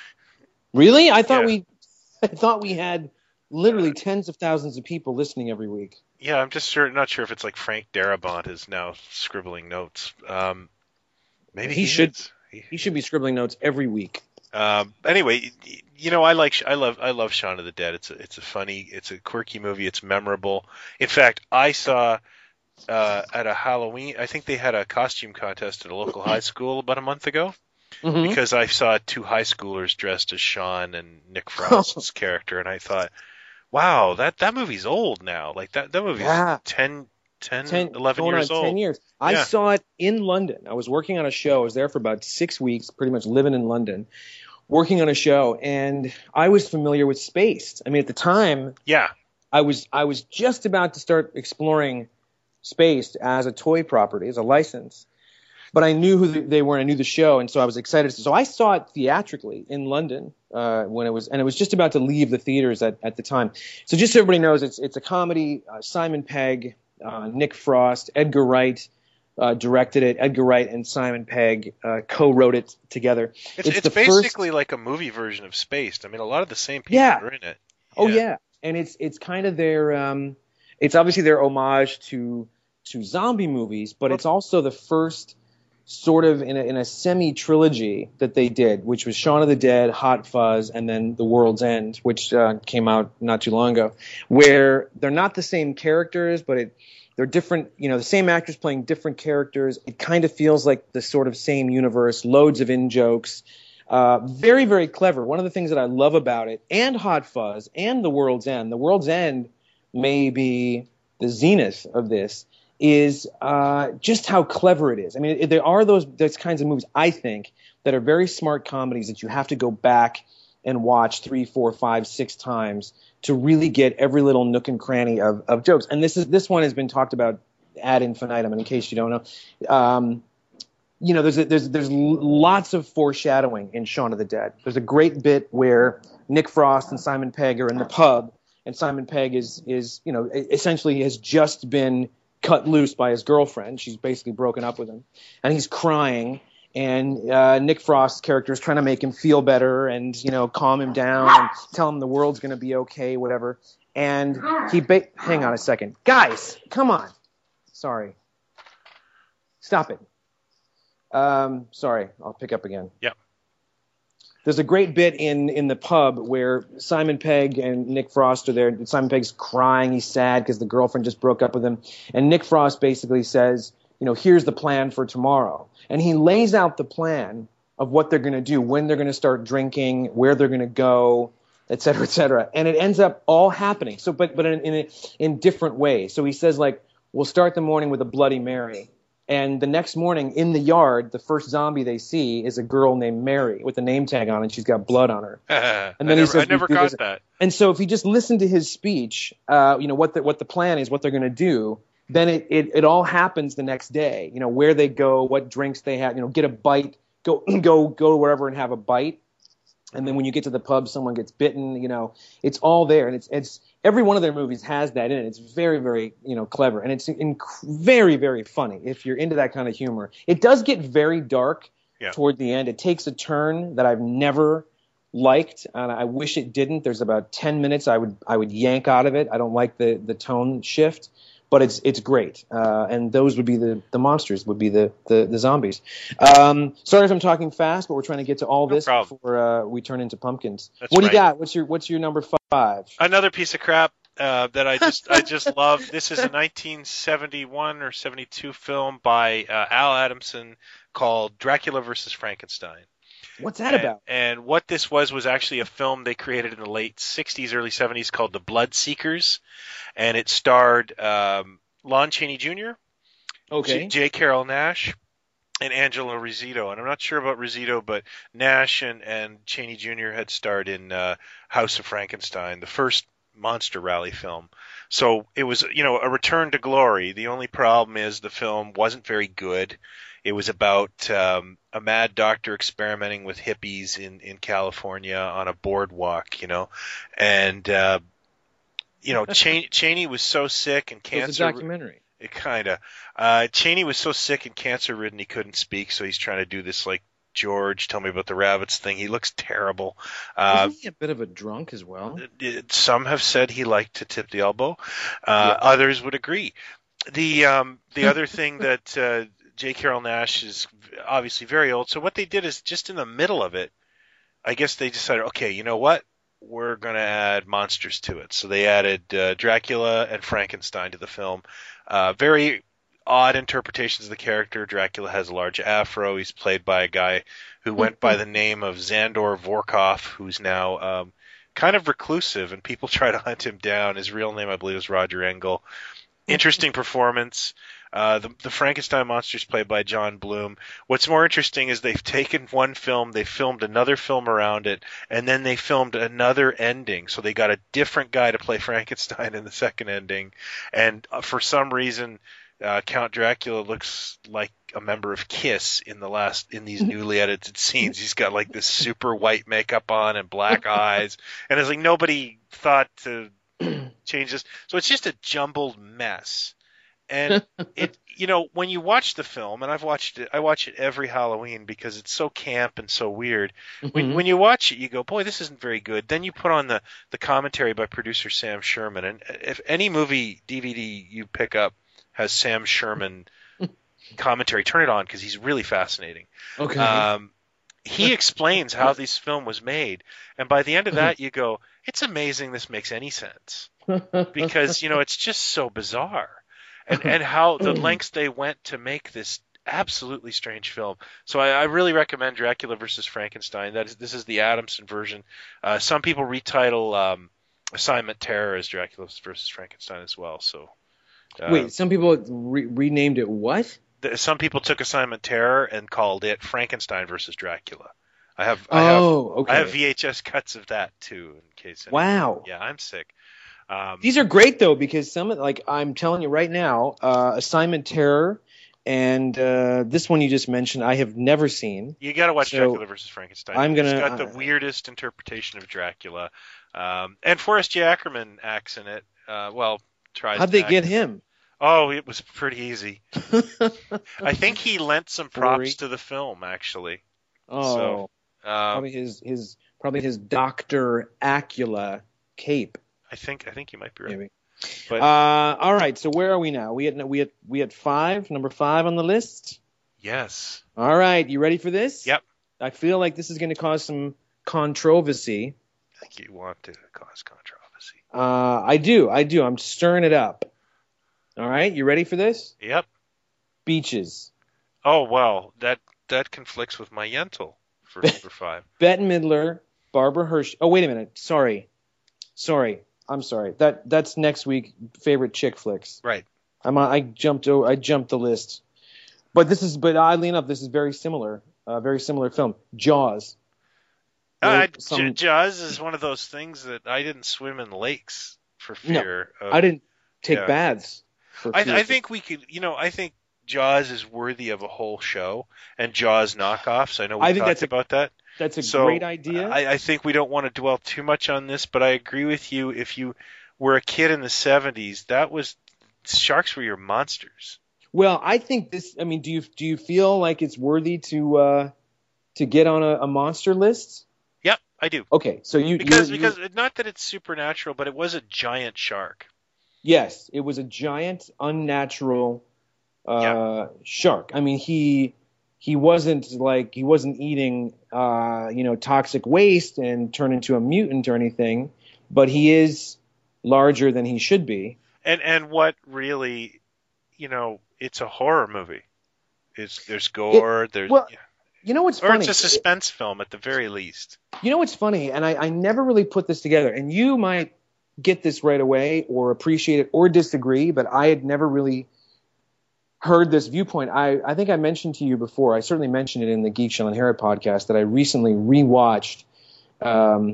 Really? I thought Yeah. we I thought we had literally tens of thousands of people listening every week. Yeah, I'm just sure not sure if it's like Frank Darabont is now scribbling notes. Um, maybe He he, should- is. He- He should be scribbling notes every week. Um, anyway, y- you know, I like, I love, I love Shaun of the Dead. It's a, it's a funny, it's a quirky movie. It's memorable. In fact, I saw uh, at a Halloween, I think they had a costume contest at a local high school about a month ago, Mhm. because I saw two high schoolers dressed as Sean and Nick Frost's character, and I thought, wow, that, that movie's old now. Like that, that movie's Yeah. ten, ten, ten, eleven going years on old. ten years. I Yeah. saw it in London. I was working on a show. I was there for about six weeks, pretty much living in London, working on a show, and I was familiar with Spaced. I mean, at the time, Yeah. I was I was just about to start exploring Spaced as a toy property, as a license. But I knew who they were, and I knew the show, and so I was excited. So I saw it theatrically in London uh, when it was, and it was just about to leave the theaters at, at the time. So just so everybody knows, it's it's a comedy. Uh, Simon Pegg, uh, Nick Frost, Edgar Wright uh, directed it. Edgar Wright and Simon Pegg uh, co-wrote it together. It's, it's, the basically first, like a movie version of Spaced. I mean, a lot of the same people Yeah. are in it. Oh yeah, and it's it's kind of their um, it's obviously their homage to to zombie movies, but it's also the first sort of in a, in a semi trilogy that they did, which was Shaun of the Dead, Hot Fuzz, and then The World's End, which uh, came out not too long ago, where they're not the same characters, but it they're different. You know, the same actors playing different characters. It kind of feels like the sort of same universe. Loads of in jokes. Uh, very, very clever. One of the things that I love about it, and Hot Fuzz, and The World's End, The World's End may be the zenith of this, is uh, just how clever it is. I mean, it, there are those those kinds of movies, I think, that are very smart comedies that you have to go back and watch three, four, five, six times to really get every little nook and cranny of, of jokes. And this is this one has been talked about ad infinitum, in case you don't know. Um, You know, there's a, there's there's lots of foreshadowing in Shaun of the Dead. There's a great bit where Nick Frost and Simon Pegg are in the pub, and Simon Pegg is is you know essentially has just been cut loose by his girlfriend. She's basically broken up with him, and he's crying. And uh, Nick Frost's character is trying to make him feel better and you know calm him down and tell him the world's going to be okay, whatever. And he ba- hang on a second, guys, come on, sorry, stop it. Um, sorry, I'll pick up again. Yeah. There's a great bit in, in the pub where Simon Pegg and Nick Frost are there. Simon Pegg's crying. He's sad because the girlfriend just broke up with him. And Nick Frost basically says, you know, here's the plan for tomorrow. And he lays out the plan of what they're going to do, when they're going to start drinking, where they're going to go, et cetera, et cetera. And it ends up all happening. So, but, but in, in, in different ways. So he says, like, we'll start the morning with a Bloody Mary. And the next morning in the yard, the first zombie they see is a girl named Mary with a name tag on, and she's got blood on her. and then I he never, says, I never "We do got this." that. And so if you just listen to his speech, uh, you know, what the, what the plan is, what they're going to do, then it, it, it all happens the next day. You know, where they go, what drinks they have, you know, get a bite, go go go wherever and have a bite. And then when you get to the pub, someone gets bitten, you know, it's all there. And it's it's every one of their movies has that in it. It's very, very, you know, clever. And it's inc- very, very funny if you're into that kind of humor. It does get very dark Yeah. toward the end. It takes a turn that I've never liked, and I wish it didn't. There's about ten minutes I would I would yank out of it. I don't like the, the tone shift. but it's it's great. Uh, and those would be the, the monsters, would be the the, the zombies. Um, sorry if I'm talking fast, but we're trying to get to all No this problem. before uh, we turn into pumpkins. That's what do you right. got? What's your what's your number five? Another piece of crap uh, that I just I just love. This is a nineteen seventy-one or seventy-two film by uh, Al Adamson called Dracula versus Frankenstein. What's that and, about? And what this was was actually a film they created in the late sixties, early seventies called The Blood Seekers, and it starred um, Lon Chaney Junior, Okay. J. J. Carroll Nash, and Angelo Rizzuto. And I'm not sure about Rizzuto, but Nash and, and Chaney Junior had starred in uh, House of Frankenstein, the first Monster Rally film. So it was, you know, a return to glory. The only problem is the film wasn't very good. It was about um, a mad doctor experimenting with hippies in, in California on a boardwalk, you know, and uh, you know Cheney, Cheney was so sick and cancer. It's a documentary. It kind of. Uh, Cheney was so sick and cancer ridden he couldn't speak, so he's trying to do this like George, tell me about the rabbits thing. He looks terrible. Uh, Isn't he a bit of a drunk as well? it, some have said he liked to tip the elbow. Uh, Yeah. Others would agree. The um, the other thing that uh, J. Carroll Nash is obviously very old. So what they did is just in the middle of it, I guess they decided, okay, you know what? We're going to add monsters to it. So they added uh, Dracula and Frankenstein to the film. Uh, very odd interpretations of the character. Dracula has a large afro. He's played by a guy who went by the name of Zandor Vorkov, who's now um, kind of reclusive, and people try to hunt him down. His real name, I believe, is Roger Engel. Interesting performance. Uh, the, the Frankenstein monster is played by John Bloom. What's more interesting is they've taken one film, they filmed another film around it, and then they filmed another ending. So they got a different guy to play Frankenstein in the second ending. And uh, for some reason, uh, Count Dracula looks like a member of Kiss in the last in these newly edited scenes. He's got like this super white makeup on and black eyes, and it's like nobody thought to change this. So it's just a jumbled mess. And it, you know, when you watch the film, and I've watched it, I watch it every Halloween because it's so camp and so weird. When, Mhm. when you watch it, you go, boy, this isn't very good. Then you put on the, the commentary by producer Sam Sherman. And if any movie D V D you pick up has Sam Sherman commentary, turn it on because he's really fascinating. Okay. Um, he explains how this film was made. And by the end of that, you go, it's amazing this makes any sense. Because, you know, it's just so bizarre. And, and how the lengths they went to make this absolutely strange film. So I, I really recommend Dracula versus Frankenstein. That is, this is the Adamson version. Uh, some people retitle um, Assignment Terror as Dracula versus Frankenstein as well. So uh, Wait, some people re- renamed it what? the, some people took Assignment Terror and called it Frankenstein versus Dracula. I have I have Oh, okay. I have V H S cuts of that too. In case. Anyone, Wow. Yeah, I'm sick. Um, These are great though, because some of, like I'm telling you right now, uh, Assignment Terror and uh, this one you just mentioned, I have never seen. You got to watch So, Dracula versus Frankenstein. I'm gonna- It's got the uh, weirdest interpretation of Dracula, um, and Forrest J. Ackerman acts in it. Uh, well, tries. How'd to they act. get him? Oh, it was pretty easy. I think he lent some props Furry. to the film, actually. Oh, So, um, probably his his probably his Doctor Acula cape, I think I think you might be right. maybe. But Uh, all right, so where are we now? We had we had we had five, number five on the list. yes, All right, you ready for this? Yep. I feel like this is going to cause some controversy. I think you want to cause controversy. Uh, I do, I do. I'm stirring it up. All right, you ready for this? Yep. Beaches. Oh well, that that conflicts with my Yentl for number five. Bette Midler, Barbara Hershey. Oh, wait a minute. Sorry, sorry. I'm sorry. That that's next week. Favorite chick flicks. Right. I'm on, I jumped. o- I jumped the list. But this is. But oddly enough, this is very similar. Uh, very similar film. Jaws. Uh, There's some- J- Jaws is one of those things that I didn't swim in lakes for No, fear of. I didn't take yeah. baths. For I, fear. I think we could, you know, I think Jaws is worthy of a whole show, and Jaws knockoffs. I know we I think talked that's a- about that. that's a So, great idea. I, I think we don't want to dwell too much on this, but I agree with you. If you were a kid in the seventies, that was sharks were your monsters. Well, I think this. I mean, do you do you feel like it's worthy to uh, to get on a, a monster list? Yep, I do. Okay, so you Because you, because not that it's supernatural, but it was a giant shark. Yes, it was a giant, unnatural uh, Yeah. shark. I mean, he he wasn't like he wasn't eating uh, you know toxic waste and turned into a mutant or anything, but he is larger than he should be. And and what really, you know, it's a horror movie. It's there's gore, It, there's well, you know what's or funny? it's a suspense film at the very least. You know what's funny, and I, I never really put this together, and you might get this right away or appreciate it or disagree, but I had never really heard this viewpoint. I, I think I mentioned to you before, I certainly mentioned it in the Geek Shell and Harrod podcast, that I recently rewatched um,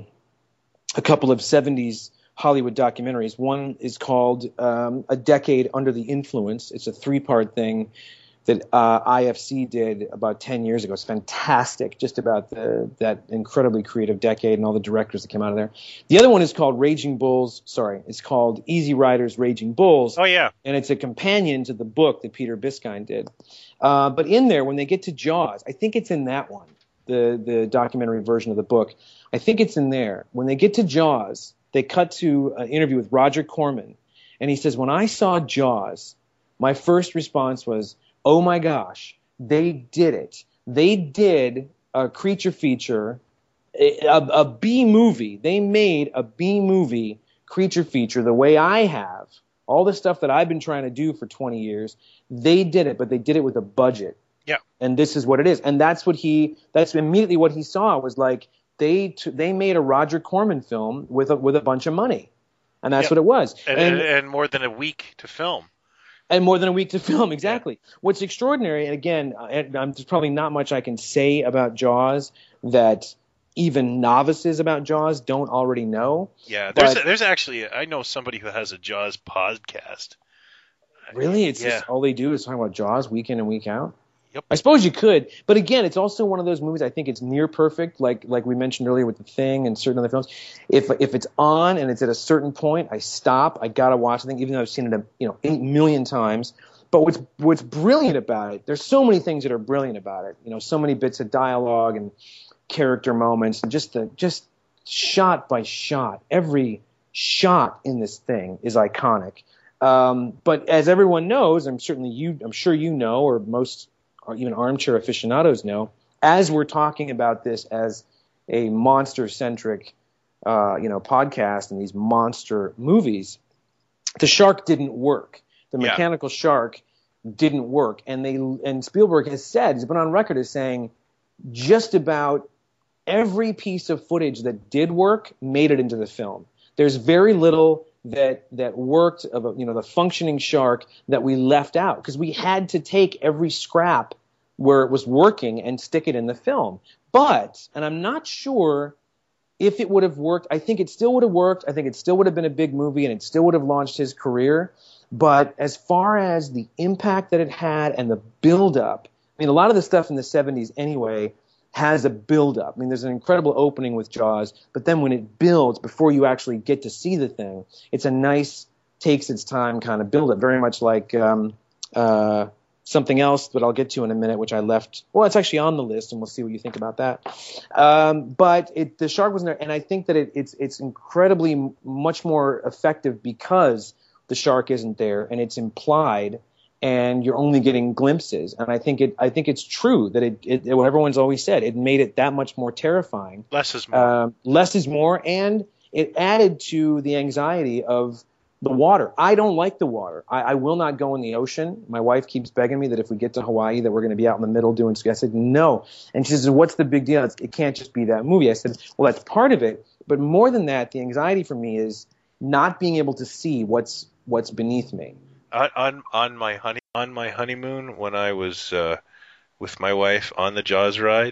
a couple of seventies Hollywood documentaries. One is called um, A Decade Under the Influence. It's a three-part thing that uh, I F C did about ten years ago. It's fantastic, just about the, that incredibly creative decade and all the directors that came out of there. The other one is called Raging Bulls. Sorry, it's called Easy Riders, Raging Bulls. Oh, yeah. And it's a companion to the book that Peter Biskind did. Uh, but in there, when they get to Jaws, I think it's in that one, the, the documentary version of the book. I think it's in there. When they get to Jaws, they cut to an interview with Roger Corman. And he says, when I saw Jaws, my first response was, oh my gosh, they did it. They did a creature feature, a, a B movie. They made a B movie creature feature the way I have. All the stuff that I've been trying to do for twenty years, they did it, but they did it with a budget. Yeah. And this is what it is. And that's what he, that's immediately what he saw was like, they t- they made a Roger Corman film with a, with a bunch of money. And that's Yeah. what it was. And, and, and more than a week to film. And more than a week to film, exactly. Yeah. What's extraordinary, and again, and I'm, there's probably not much I can say about Jaws that even novices about Jaws don't already know. Yeah, but, there's there's actually, I know somebody who has a Jaws podcast. Really? It's yeah. just all they do is talk about Jaws week in and week out? Yep. I suppose you could, but again, it's also one of those movies. I think it's near perfect, like like we mentioned earlier with The Thing and certain other films. If if it's on and it's at a certain point, I stop. I gotta watch the thing, even though I've seen it, you know, eight million times. But what's what's brilliant about it? There's so many things that are brilliant about it. You know, so many bits of dialogue and character moments, and just the just shot by shot, every shot in this thing is iconic. Um, but as everyone knows, I'm certainly you. I'm sure you know, or most. Or even armchair aficionados know, as we're talking about this as a monster-centric, uh, you know, podcast and these monster movies, the shark didn't work. The Yeah. mechanical shark didn't work, and they and Spielberg has said, he's been on record as saying, just about every piece of footage that did work made it into the film. There's very little that that worked of a, you know the functioning shark that we left out because we had to take every scrap where it was working and stick it in the film. But, and I'm not sure if it would have worked. I think it still would have worked. I think it still would have been a big movie and it still would have launched his career. But as far as the impact that it had and the build-up, I mean, a lot of the stuff in the seventies anyway has a build-up. I mean, there's an incredible opening with Jaws, but then when it builds, before you actually get to see the thing, it's a nice, takes its time kind of build-up, very much like um, uh, something else that I'll get to in a minute, which I left. Well, it's actually on the list, and we'll see what you think about that. Um, but it, the shark wasn't there, and I think that it, it's it's incredibly m- much more effective because the shark isn't there, and it's implied, and you're only getting glimpses. And I think it I think it's true that it, it, it what everyone's always said, it made it that much more terrifying. Less is more. Um, less is more, and it added to the anxiety of the water. I don't like the water. I, I will not go in the ocean. My wife keeps begging me that if we get to Hawaii that we're going to be out in the middle doing ski. I said, no. And she says, what's the big deal? It's, it can't just be that movie. I said, well, that's part of it. But more than that, the anxiety for me is not being able to see what's what's beneath me. On, on on my honey on my honeymoon when I was uh, with my wife on the Jaws ride,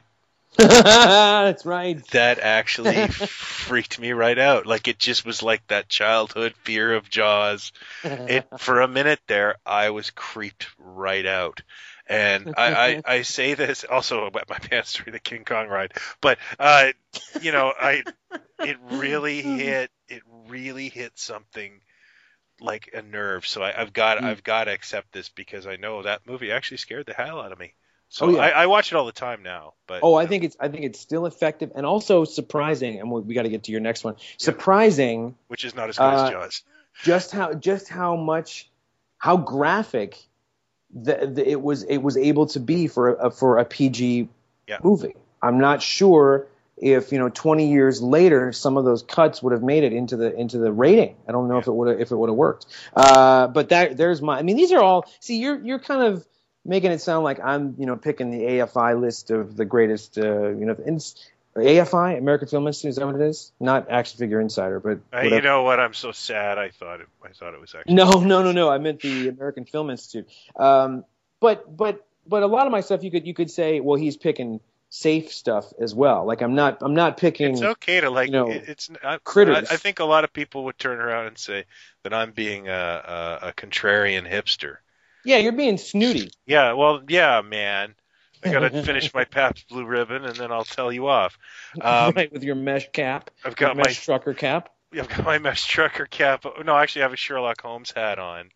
that's right. that actually freaked me right out. Like it just was like that childhood fear of Jaws. It for a minute there, I was creeped right out. And I, I, I say this also about my pants during the King Kong ride, but uh, you know, I it really hit it really hit something like a nerve. So I, I've got mm. I've got to accept this because I know that movie actually scared the hell out of me. So oh, yeah. I, I watch it all the time now. But oh, I think it's I think it's still effective and also surprising. And we, we got to get to your next one. Yeah. Surprising, which is not as good uh, as Jaws. just how just how much how graphic the, the, it was it was able to be for a for a P G yeah. movie. I'm not sure if you know twenty years later some of those cuts would have made it into the into the rating. I don't know yeah. if it would if it would have worked. Uh, but that there's my. I mean, these are all. See, you're you're kind of making it sound like I'm you know picking the A F I list of the greatest. Uh, you know, ins- A F I, American Film Institute, is that what it is? Not Action Figure Insider, but uh, you know what? I'm so sad. I thought it. I thought it was actually. No, no, no, no. I meant the American Film Institute. Um, but but but a lot of my stuff, you could you could say, well, he's picking safe stuff as well. Like I'm not I'm not picking. It's okay to like. You know, it's I, critters. I, I think a lot of people would turn around and say that I'm being a, a, a contrarian hipster. Yeah, you're being snooty. Yeah, well, yeah, man. I got to finish my Pabst Blue Ribbon, and then I'll tell you off. Um, right, with your mesh cap. I've got mesh my trucker cap. I've got my mesh trucker cap. No, actually, I have a Sherlock Holmes hat on.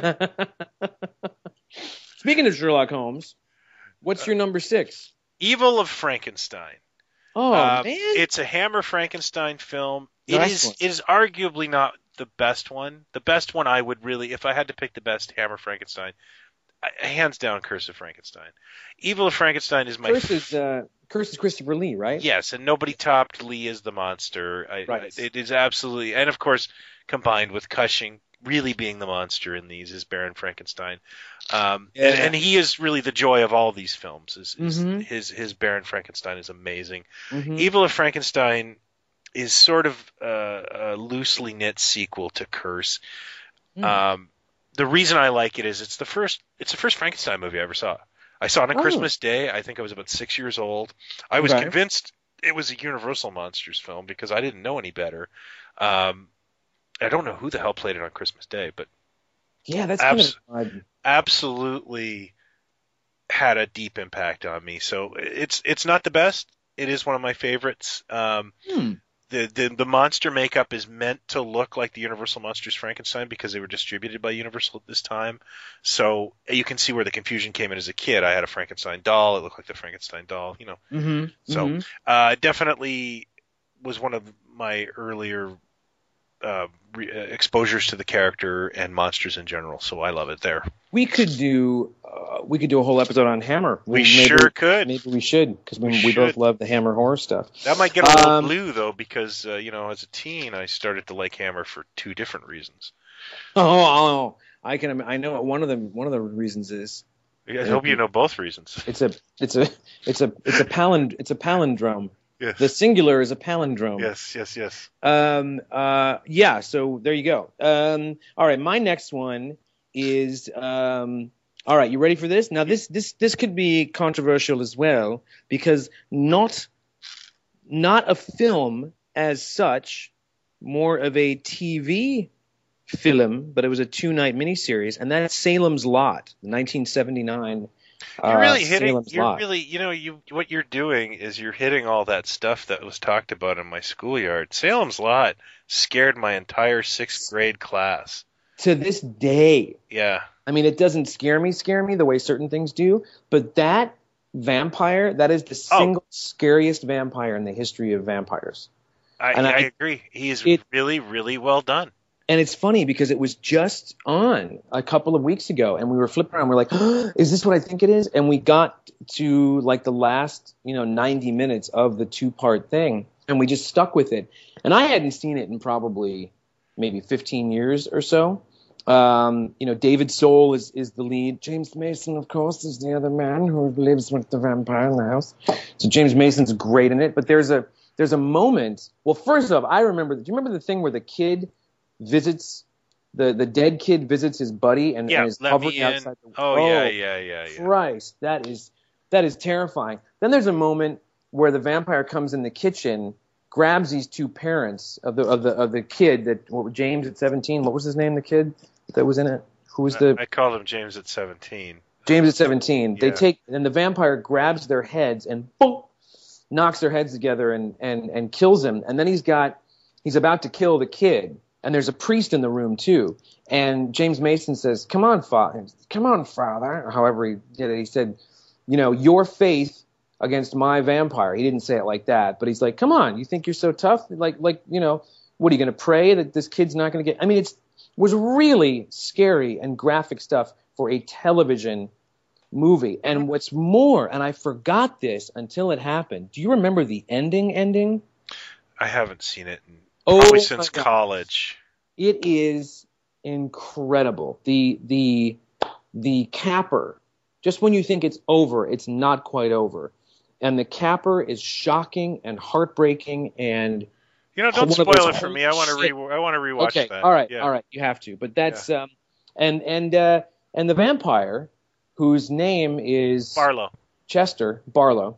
Speaking of Sherlock Holmes, what's your number six? Evil of Frankenstein. Oh, uh, man. It's a Hammer Frankenstein film. It Nice is. one. It is arguably not the best one. The best one I would really, if I had to pick the best Hammer Frankenstein, I, hands down, Curse of Frankenstein. Evil of Frankenstein is my. Curse is uh, Curse is Christopher Lee, right? Yes, and nobody topped Lee as the monster. I, Right. I, it is absolutely, and of course, combined with Cushing really being the monster in these is Baron Frankenstein, um, Yeah. and, and he is really the joy of all these films. Is, is Mhm. his his Baron Frankenstein is amazing. Mhm. Evil of Frankenstein is sort of uh, a loosely knit sequel to Curse. Mm. Um, the reason I like it is it's the first it's the first Frankenstein movie I ever saw. I saw it on Oh. Christmas Day. I think I was about six years old. I was Okay. convinced it was a Universal Monsters film because I didn't know any better. Um, I don't know who the hell played it on Christmas Day, but Yeah, that's Abs- kind of odd. absolutely had a deep impact on me. So it's it's not the best. It is one of my favorites. Um, Hmm. the, the the monster makeup is meant to look like the Universal Monsters Frankenstein because they were distributed by Universal at this time. So you can see where the confusion came in as a kid. I had a Frankenstein doll. It looked like the Frankenstein doll, you know. Mm-hmm. So Mhm. uh, definitely was one of my earlier uh, re- uh, exposures to the character and monsters in general. So I love it there. we could do uh, we could do a whole episode on Hammer. We maybe, sure could. Maybe we should because we, We we both should. love the Hammer horror stuff. That might get a little Um, blue though because uh, you know as a teen I started to like Hammer for two different reasons. Oh, oh, I can. I know what one of them. One of the reasons is I hope you know both reasons. it's a it's a it's a it's a palind it's a palindrome. Yes. The singular is a palindrome. Yes, yes, yes. Um. Uh. Yeah. So there you go. Um. All right. My next one is. Um. All right. You ready for this? Now this this this could be controversial as well because not not a film as such, more of a T V film, but it was a two night miniseries, and that's Salem's Lot, nineteen seventy-nine. You're really uh, hitting. Salem's You're Lot. really, you know, you what you're doing is you're hitting all that stuff that was talked about in my schoolyard. Salem's Lot scared my entire sixth grade class. To this day. Yeah, I mean, it doesn't scare me, scare me the way certain things do, but that vampire, that is the Oh. single scariest vampire in the history of vampires. I, And I, I- agree. He is it- really, really well done. And it's funny because it was just on a couple of weeks ago, and we were flipping around. We're like, oh, "Is this what I think it is?" And we got to like the last, you know, ninety minutes of the two-part thing, and we just stuck with it. And I hadn't seen it in probably maybe fifteen years or so. Um, you know, David Soul is is the lead. James Mason, of course, is the other man who lives with the vampire in the house. So James Mason's great in it. But there's a there's a moment. Well, first off, I remember. Do you remember the thing where the kid visits the the dead kid visits his buddy and, Yeah, and is let hovering me in. outside the Oh, yeah, yeah, yeah, yeah. Christ, that is that is terrifying. Then there's a moment where the vampire comes in the kitchen, grabs these two parents of the of the of the kid that what, James at seventeen. What was his name? The kid that was in it. Who was the I, I called him James at seventeen. James at seventeen. They Yeah. take and the vampire grabs their heads and boom, knocks their heads together and and and kills him. And then he's got he's about to kill the kid. And there's a priest in the room too. And James Mason says, "Come on, father. Come on, father." However he did it, he said, "You know, your faith against my vampire." He didn't say it like that, but he's like, "Come on, you think you're so tough? Like, like, you know, what are you going to pray that this kid's not going to get?" I mean, it's was really scary and graphic stuff for a television movie. And what's more, and I forgot this until it happened. Do you remember the ending? Ending? I haven't seen it in Oh, probably my since God. college. It is incredible. The the the capper. Just when you think it's over, it's not quite over. And the capper is shocking and heartbreaking and You know, don't one of spoil those it for holy me. I want to re shit- I want to rewatch Okay, that. all right, Yeah. all right, you have to. But that's um and and uh and the vampire whose name is Barlow. Chester Barlow,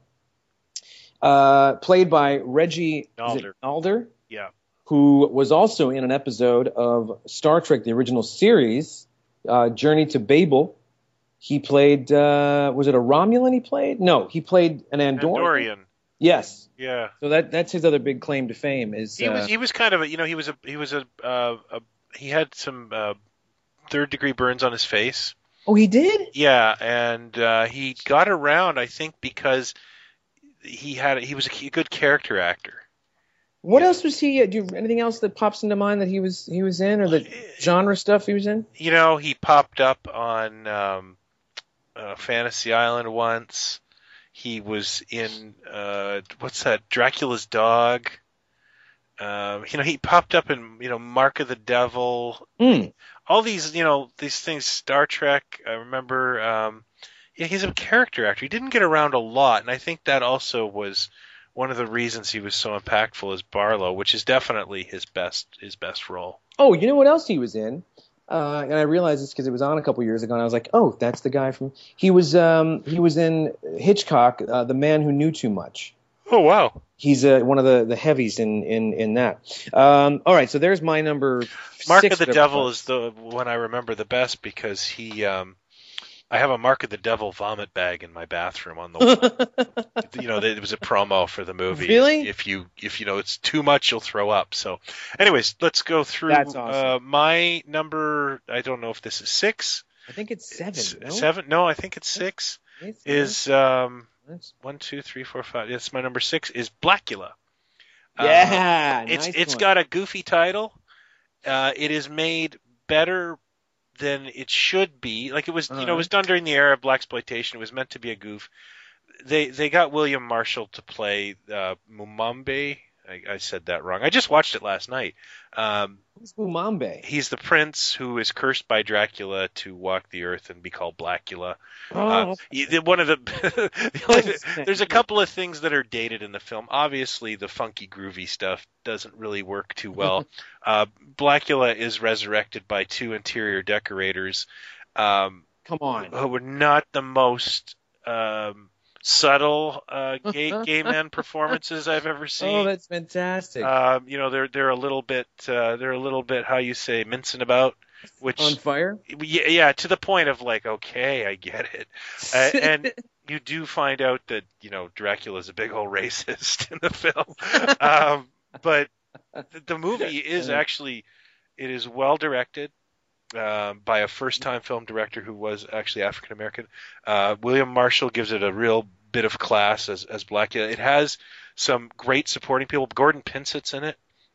uh, played by Reggie is it Nalder. Nalder, Yeah. who was also in an episode of Star Trek, the original series, uh, Journey to Babel. He played, uh, was it a Romulan he played? No, he played an Andorian. Andorian. Yes. Yeah. So that that's his other big claim to fame is He was uh, he was kind of a you know he was a he was a, uh, a he had some uh, third degree burns on his face. oh, he did? Yeah, and uh, he got around I think because he had he was a good character actor. What Yeah. else was he? Uh, do you, anything else that pops into mind that he was he was in, or the genre stuff he was in? You know, he popped up on um, uh, Fantasy Island once. He was in uh, what's that? Dracula's Dog. Um, you know, he popped up in you know Mark of the Devil. Mm. All these you know these things. Star Trek. I remember. Um, yeah, he's a character actor. He didn't get around a lot, and I think that also was one of the reasons he was so impactful as Barlow, which is definitely his best his best role. Oh, you know what else he was in? Uh, and I realized this because it was on a couple years ago, and I was like, "Oh, that's the guy from." He was um, he was in Hitchcock, uh, The Man Who Knew Too Much. Oh wow! He's uh, one of the, the heavies in in in that. Um, all right, so there's my number. Mark six of the whatever Devil it was. is the one I remember the best because he. Um, I have a Mark of the Devil vomit bag in my bathroom on the wall. You know, it was a promo for the movie. Really? If you if you know it's too much, you'll throw up. So, anyways, let's go through. That's awesome. Uh, my number. I don't know if this is six. I think it's seven. S- no? Seven? No, I think it's six. It's- Is um that's- one, two, three, four, five. Yes, my number six is Blackula. Uh, yeah, it's nice it's one. got a goofy title. Uh, it is made better than it should be. Like it was, you know, it was done during the era of blaxploitation. It was meant to be a goof. They they got William Marshall to play uh, Mumambe. I, I said that wrong. I just watched it last night. Um, Who's Umambe? he's the prince who is cursed by Dracula to walk the earth and be called Blackula. Oh, Uh, y- the- one of the, the only, there's a couple of things that are dated in the film. Obviously, the funky, groovy stuff doesn't really work too well. uh, Blackula is resurrected by two interior decorators um, come on. who were not the most um, subtle uh, gay, gay men performances I've ever seen. Oh, that's fantastic. Um, you know, they're they're a little bit uh, they're a little bit how you say mincing about, which On fire? yeah, yeah, to the point of like, okay, I get it. Uh, and you do find out that, you know, Dracula's a big old racist in the film. Um, but the, the movie is actually, it is well directed um, by a first-time film director who was actually African-American. Uh, William Marshall gives it a real bit of class as, as Blackula. It has some great supporting people. Gordon Pinsett's in it.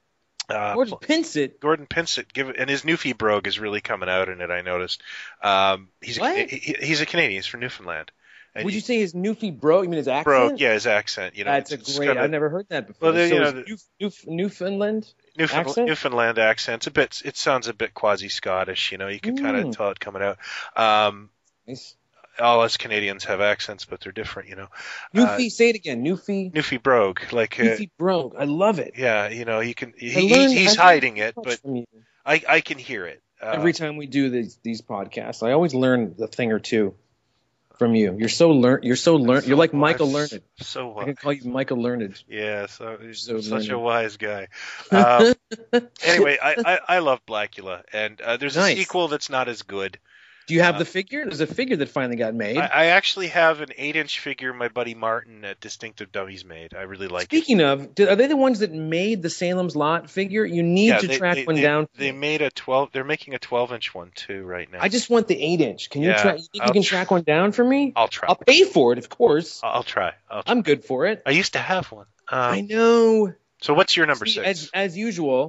Uh, Gordon Pinsett. Gordon Pinsett, give and his Newfie brogue is really coming out in it. I noticed. Um, he's What? a, he, he's a Canadian. He's from Newfoundland. And Would you he- say his Newfie bro? You mean his accent? brogue? Yeah, his accent. You know, That's a it's great. kinda I've never heard that before. Well, there- so you is know, Newf- Newf- Newfoundland. Newfoundland, accent? Newfoundland accent. It's a bit. It sounds a bit quasi Scottish. You know, you can kind Mm. of tell it coming out. Um, Nice. all us Canadians have accents, but they're different. You know, Newfie. say it again. Newfie. Newfie brogue, like uh, Newfie brogue. I love it. yeah, you know, you can. He, I he- learned- he's I learned hiding it, so much but from you. I, I can hear it. Uh, Every time we do these these podcasts, I always learn a thing or two from you. You're so learned. You're so learned. so You're like wise. Michael Learned. So I wise. can call you Michael Learned. Yeah, so he's So such a learned. wise guy. Um, anyway, I, I, I love Blackula, and uh, there's Nice. a sequel that's not as good. Do you have Uh, the figure? There's a figure that finally got made. I, I actually have an eight-inch figure my buddy Martin at Distinctive Dummies made. I really like it. Speaking of, do- are they the ones that made the Salem's Lot figure? You need Yeah, to they, track they, one they, down. They made a twelve. They're making a twelve-inch one too right now. I just want the eight inch. Can you Yeah, track? You think I'll you can tr- track one down for me? I'll try. I'll pay for it, of course. I'll try. I'll try. I'm good for it. I used to have one. Um, I know. so what's your number See, six? As, as usual,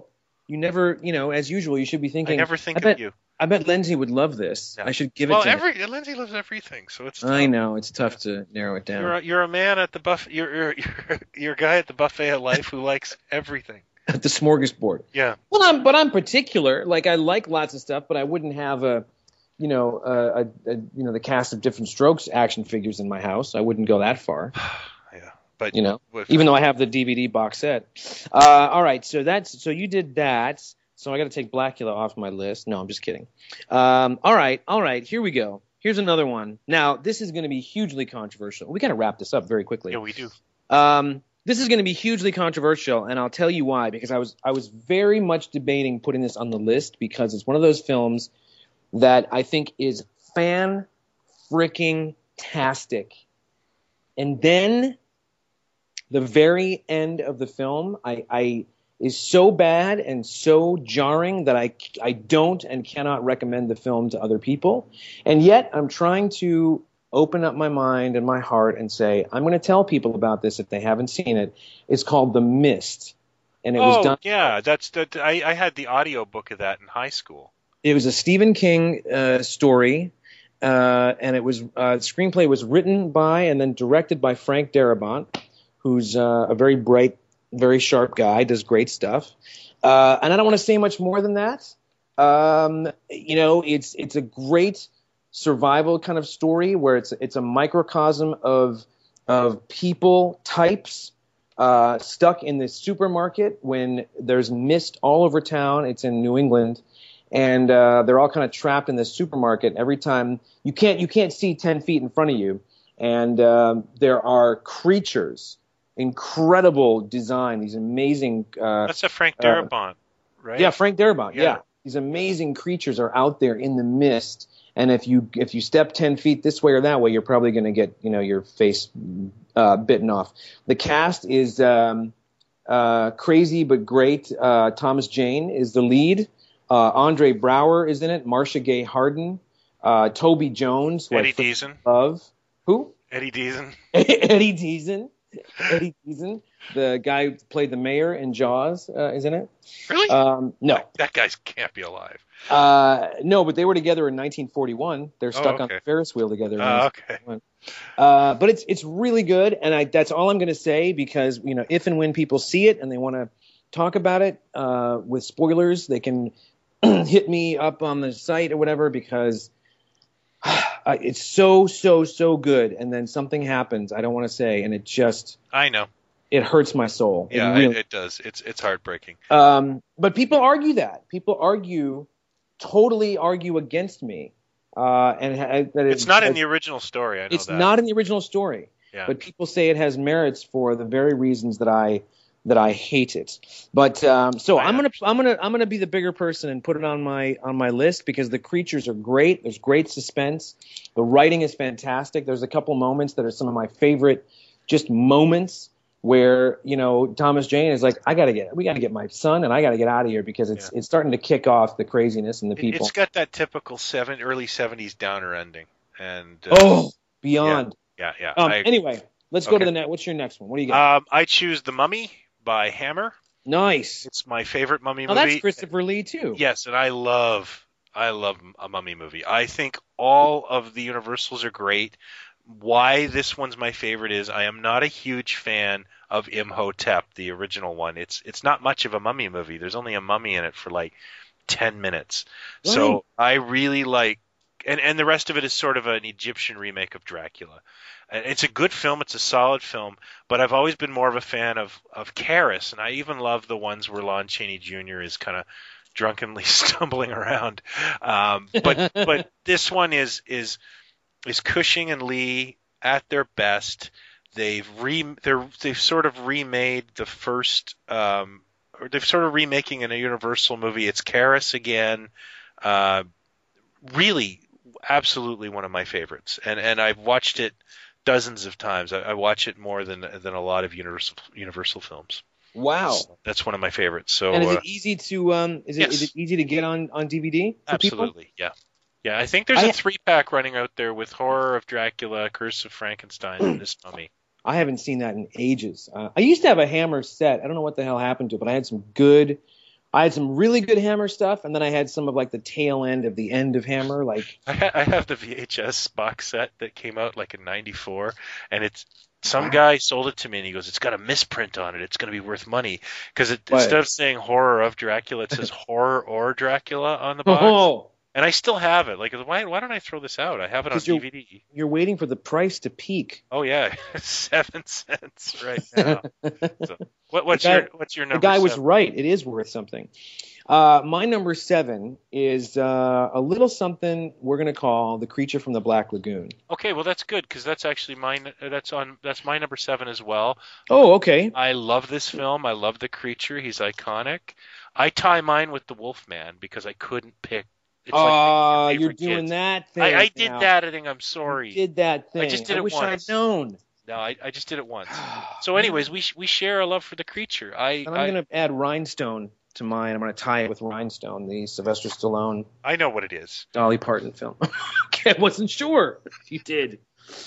You never, you know, as usual, you should be thinking. I never think I bet, of you. I bet Lindsay would love this. Yeah. I should give well, it to every, him. Lindsay loves everything, so it's. I tough. know it's tough yeah. to narrow it down. You're a, you're a man at the buff. You're you're you're, you're a guy at the buffet of life who likes everything. At the smorgasbord. Yeah. Well, I'm, but I'm particular. Like I like lots of stuff, but I wouldn't have a, you know, a, a, a you know the cast of Different Strokes action figures in my house. I wouldn't go that far. yeah, but you know, with, even though I have the D V D box set. Uh, all right, so that's so you did that. So I got to take Blackula off my list. No, I'm just kidding. Um, all right, all right, here we go. Here's another one. Now this is going to be hugely controversial. We got to wrap this up very quickly. Yeah, we do. Um, This is going to be hugely controversial, and I'll tell you why. Because I was I was very much debating putting this on the list because it's one of those films that I think is fan freaking tastic. And then the very end of the film, I, I is so bad and so jarring that I I don't and cannot recommend the film to other people. And yet I'm trying to open up my mind and my heart and say, I'm going to tell people about this if they haven't seen it. It's called The Mist. And it oh, was done. yeah. That's that. I, I had the audio book of that in high school. It was a Stephen King uh, story. Uh, and it was, uh, the screenplay was written by and then directed by Frank Darabont, who's uh, a very bright, very sharp guy, does great stuff. Uh, and I don't want to say much more than that. Um, you know, it's, it's a great survival kind of story where it's it's a microcosm of of people types uh, stuck in this supermarket when there's mist all over town. It's in New England, and uh, they're all kind of trapped in this supermarket. Every time you can't you can't see ten feet in front of you, and uh, there are creatures, incredible design, these amazing. Uh, That's a Frank Darabont, uh, right? Yeah, Frank Darabont. Yeah. yeah, these amazing creatures are out there in the mist. And if you if you step ten feet this way or that way, you're probably going to get you know your face uh, bitten off. The cast is um, uh, crazy but great. Uh, Thomas Jane is the lead. Uh, Andre Braugher is in it. Marcia Gay Harden. Uh, Toby Jones. Eddie Deason. Love. Who? Eddie Deason. Eddie Deason. Eddie Deason. The guy who played the mayor in Jaws uh, is in it. Really? Um, no. That, that guy can't be alive. Uh, no, but they were together in nineteen forty-one. They're stuck oh, okay. on the Ferris wheel together. Oh, okay. Uh, but it's it's really good, and I that's all I'm going to say because you know if and when people see it and they want to talk about it uh, with spoilers, they can hit me up on the site or whatever because uh, it's so so so good. And then something happens I don't want to say, and it just I know it hurts my soul. Yeah, it, really, it, it does. It's it's heartbreaking. Um, but people argue that people argue. Totally argue against me, uh, and ha- that it's not in the original story. I know it's that. not in the original story, yeah. But people say it has merits for the very reasons that I that I hate it. But um, so I'm gonna I'm gonna I'm gonna be the bigger person and put it on my on my list because the creatures are great. There's great suspense. The writing is fantastic. There's a couple moments that are some of my favorite, just moments. Where you know Thomas Jane is like, I gotta get, we gotta get my son, and I gotta get out of here because it's yeah. it's starting to kick off the craziness and the people. It's got that typical seven early seventies downer ending, and uh, oh, beyond. Yeah, yeah. yeah um, anyway, let's okay. go to the net. What's your next one? What do you got? Um, I choose The Mummy by Hammer. Nice. It's my favorite Mummy oh, movie. That's Christopher Lee too. Yes, and I love I love a Mummy movie. I think all of the Universals are great. Why this one's my favorite is I am not a huge fan of Imhotep, the original one. It's it's not much of a mummy movie. There's only a mummy in it for like ten minutes. Right. So I really like and, and the rest of it is sort of an Egyptian remake of Dracula. And it's a good film, it's a solid film, but I've always been more of a fan of, of Karras, and I even love the ones where Lon Chaney Junior is kind of drunkenly stumbling around. Um, but but this one is is is Cushing and Lee at their best. They've re they're they've sort of remade the first um, or they've sort of remaking in a Universal movie. It's Karras again. Uh, really, absolutely one of my favorites, and and I've watched it dozens of times. I, I watch it more than than a lot of Universal Universal films. Wow, so that's one of my favorites. So and is it uh, easy to um is it yes. is it easy to get on on D V D? For absolutely, people? yeah. Yeah, I think there's I, a three-pack running out there with Horror of Dracula, Curse of Frankenstein, and this Mummy. I haven't seen that in ages. Uh, I used to have a Hammer set. I don't know what the hell happened to it, but I had some good. I had some really good Hammer stuff, and then I had some of like the tail end of the end of Hammer. Like I, ha- I have the V H S box set that came out like in ninety-four, and it's some Wow. guy sold it to me, and he goes, "It's got a misprint on it. It's going to be worth money because it, What? instead of saying horror of Dracula, it says horror or Dracula on the box." Oh, And I still have it. Like, why why don't I throw this out? I have it on 'Cause you're- D V D. you're waiting for the price to peak. Oh yeah, seven cents right now. So, what, what's The guy- your what's your The number? guy was seven? right. It is worth something. Uh, my number seven is uh, a little something we're going to call The Creature from the Black Lagoon. Okay, well that's good because that's actually mine. That's on that's my number seven as well. Oh, okay. I love this film. I love the creature. He's iconic. I tie mine with the Wolfman because I couldn't pick. It's Oh, like picking your you're favorite doing kids. that thing. I, I did now. that. I think I'm sorry. You did that thing. I just did it wish once. I'd known. No, I, I just did it once. So, anyways, we sh- we share a love for the creature. I And I, I'm going to add Rhinestone to mine. I'm going to tie it with Rhinestone, the Sylvester Stallone, I know what it is. Dolly Parton film. Okay, I wasn't sure if you did.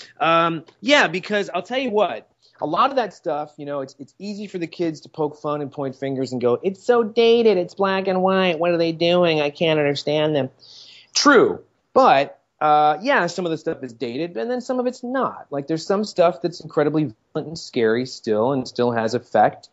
Um, yeah, because I'll tell you what. A lot of that stuff, you know, it's it's easy for the kids to poke fun and point fingers and go, it's so dated, it's black and white, what are they doing? I can't understand them. True, but uh, yeah, some of the stuff is dated, and then some of it's not. Like there's some stuff that's incredibly violent and scary still, and still has effect.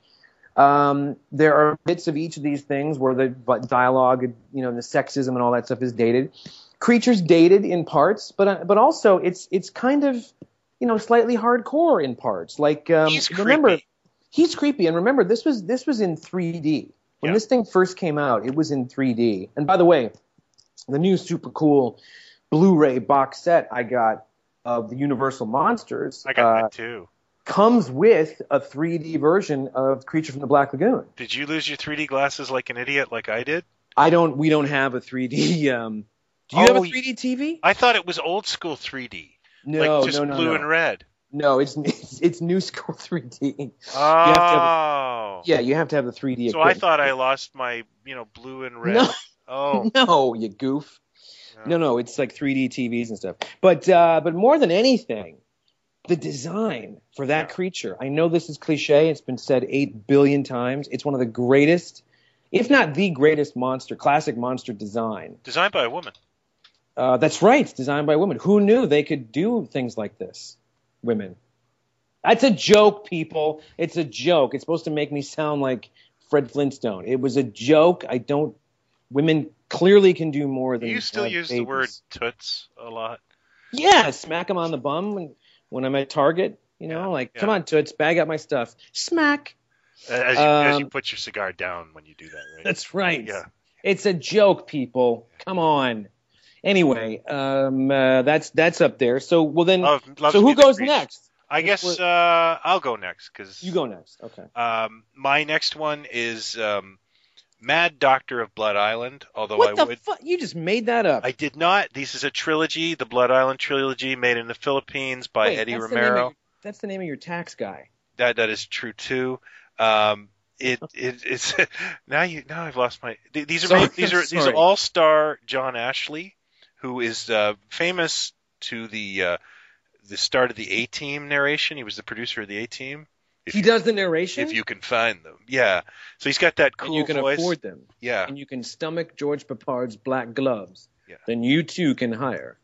Um, there are bits of each of these things where the but dialogue, you know, the sexism and all that stuff is dated. Creature's dated in parts, but uh, but also it's it's kind of, you know, slightly hardcore in parts. Like um, He's remember, creepy. he's creepy, and remember this was this was in three D when Yeah. this thing first came out. It was in three D, and by the way, the new super cool Blu-ray box set I got of the Universal Monsters I got uh, that too. comes with a three D version of Creature from the Black Lagoon. Did you lose your three D glasses like an idiot, like I did? I don't. We don't have a three D. Um, do you Oh, have a three D T V? I thought it was old school three D, No, like just no, no, blue no. and red. No, it's, it's it's new school three D. Oh, have to have Yeah, you have to have the three D. so I equipment. thought I lost my, you know, blue and red. No. Oh, No, you goof. No, no, it's like three D T Vs and stuff. But uh, but more than anything, the design for that Yeah. creature. I know this is cliche. It's been said eight billion times. It's one of the greatest, if not the greatest monster, classic monster design. designed by a woman. Uh, that's right. It's designed by women. Who knew they could do things like this? Women. That's a joke, people. It's a joke. It's supposed to make me sound like Fred Flintstone. It was a joke. I don't. Women clearly can do more Do than. you still have use the babies. word toots a lot? Yeah, smack them on the bum when when I'm at Target. You know, Yeah, like, yeah. come on, Toots, bag up my stuff. Smack. As you, as you Um, put your cigar down when you do that, right? That's right. Yeah. It's a joke, people. Come on. Anyway, um, uh, that's that's up there. So, well then, Love, love so to who be the goes creature. next? I guess What- uh, I'll go next because You go next. Okay. Um, my next one is um, Mad Doctor of Blood Island. Although What I the would, fuck? You just made that up. I did not. This is a trilogy, the Blood Island trilogy, made in the Philippines by Wait, Eddie that's the name of Romero. your- that's the name of your tax guy. That that is true too. Um, it it it's now you now I've lost my. th- These are Sorry, made, these are these sorry. are all star John Ashley, who is uh, famous to the uh, the start of the A Team narration. He was the producer of the A Team. If He you- does the narration, If you can find them, yeah. So he's got that cool and you can voice. afford them, Yeah. and you can stomach George Papard's black gloves. Yeah. Then you too can hire.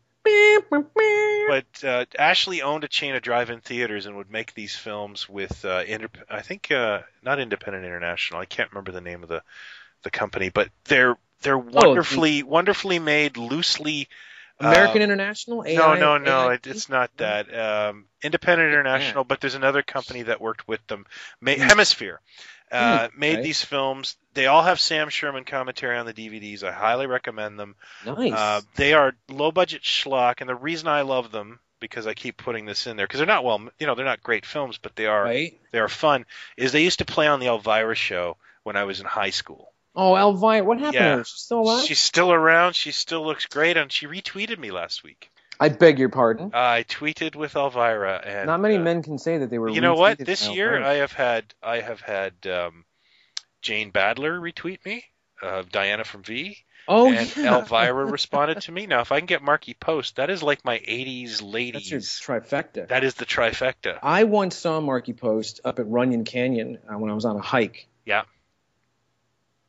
But uh, Ashley owned a chain of drive-in theaters and would make these films with, uh, indep- I think, uh, not Independent International. I can't remember the name of the, the company, but they're they're wonderfully wonderfully made, loosely. American uh, International? A I, no, no, no, A I it, it's not that. Um, Independent International, but there's another company that worked with them, Ma- Hemisphere. Uh, Hmm, made okay. these films. They all have Sam Sherman commentary on the D V Ds. I highly recommend them. Nice. Uh, they are low budget schlock, and the reason I love them, because I keep putting this in there, because they're not well, you know, they're not great films, but they are right? they are fun. Is they used to play on the Elvira show when I was in high school. Oh, Elvira, what happened Yeah. to her? She's still alive? She's still around. She still looks great, and she retweeted me last week. I beg your pardon. I tweeted with Elvira, and Not many uh, men can say that they were. You know what? retweeted This by year Elvira. I have had I have had um, Jane Badler retweet me, uh, Diana from V. Oh and yeah. Elvira responded to me. Now, if I can get Marky Post, that is like my eighties ladies. That's your trifecta. That is the trifecta. I once saw Marky Post up at Runyon Canyon uh, when I was on a hike. Yeah.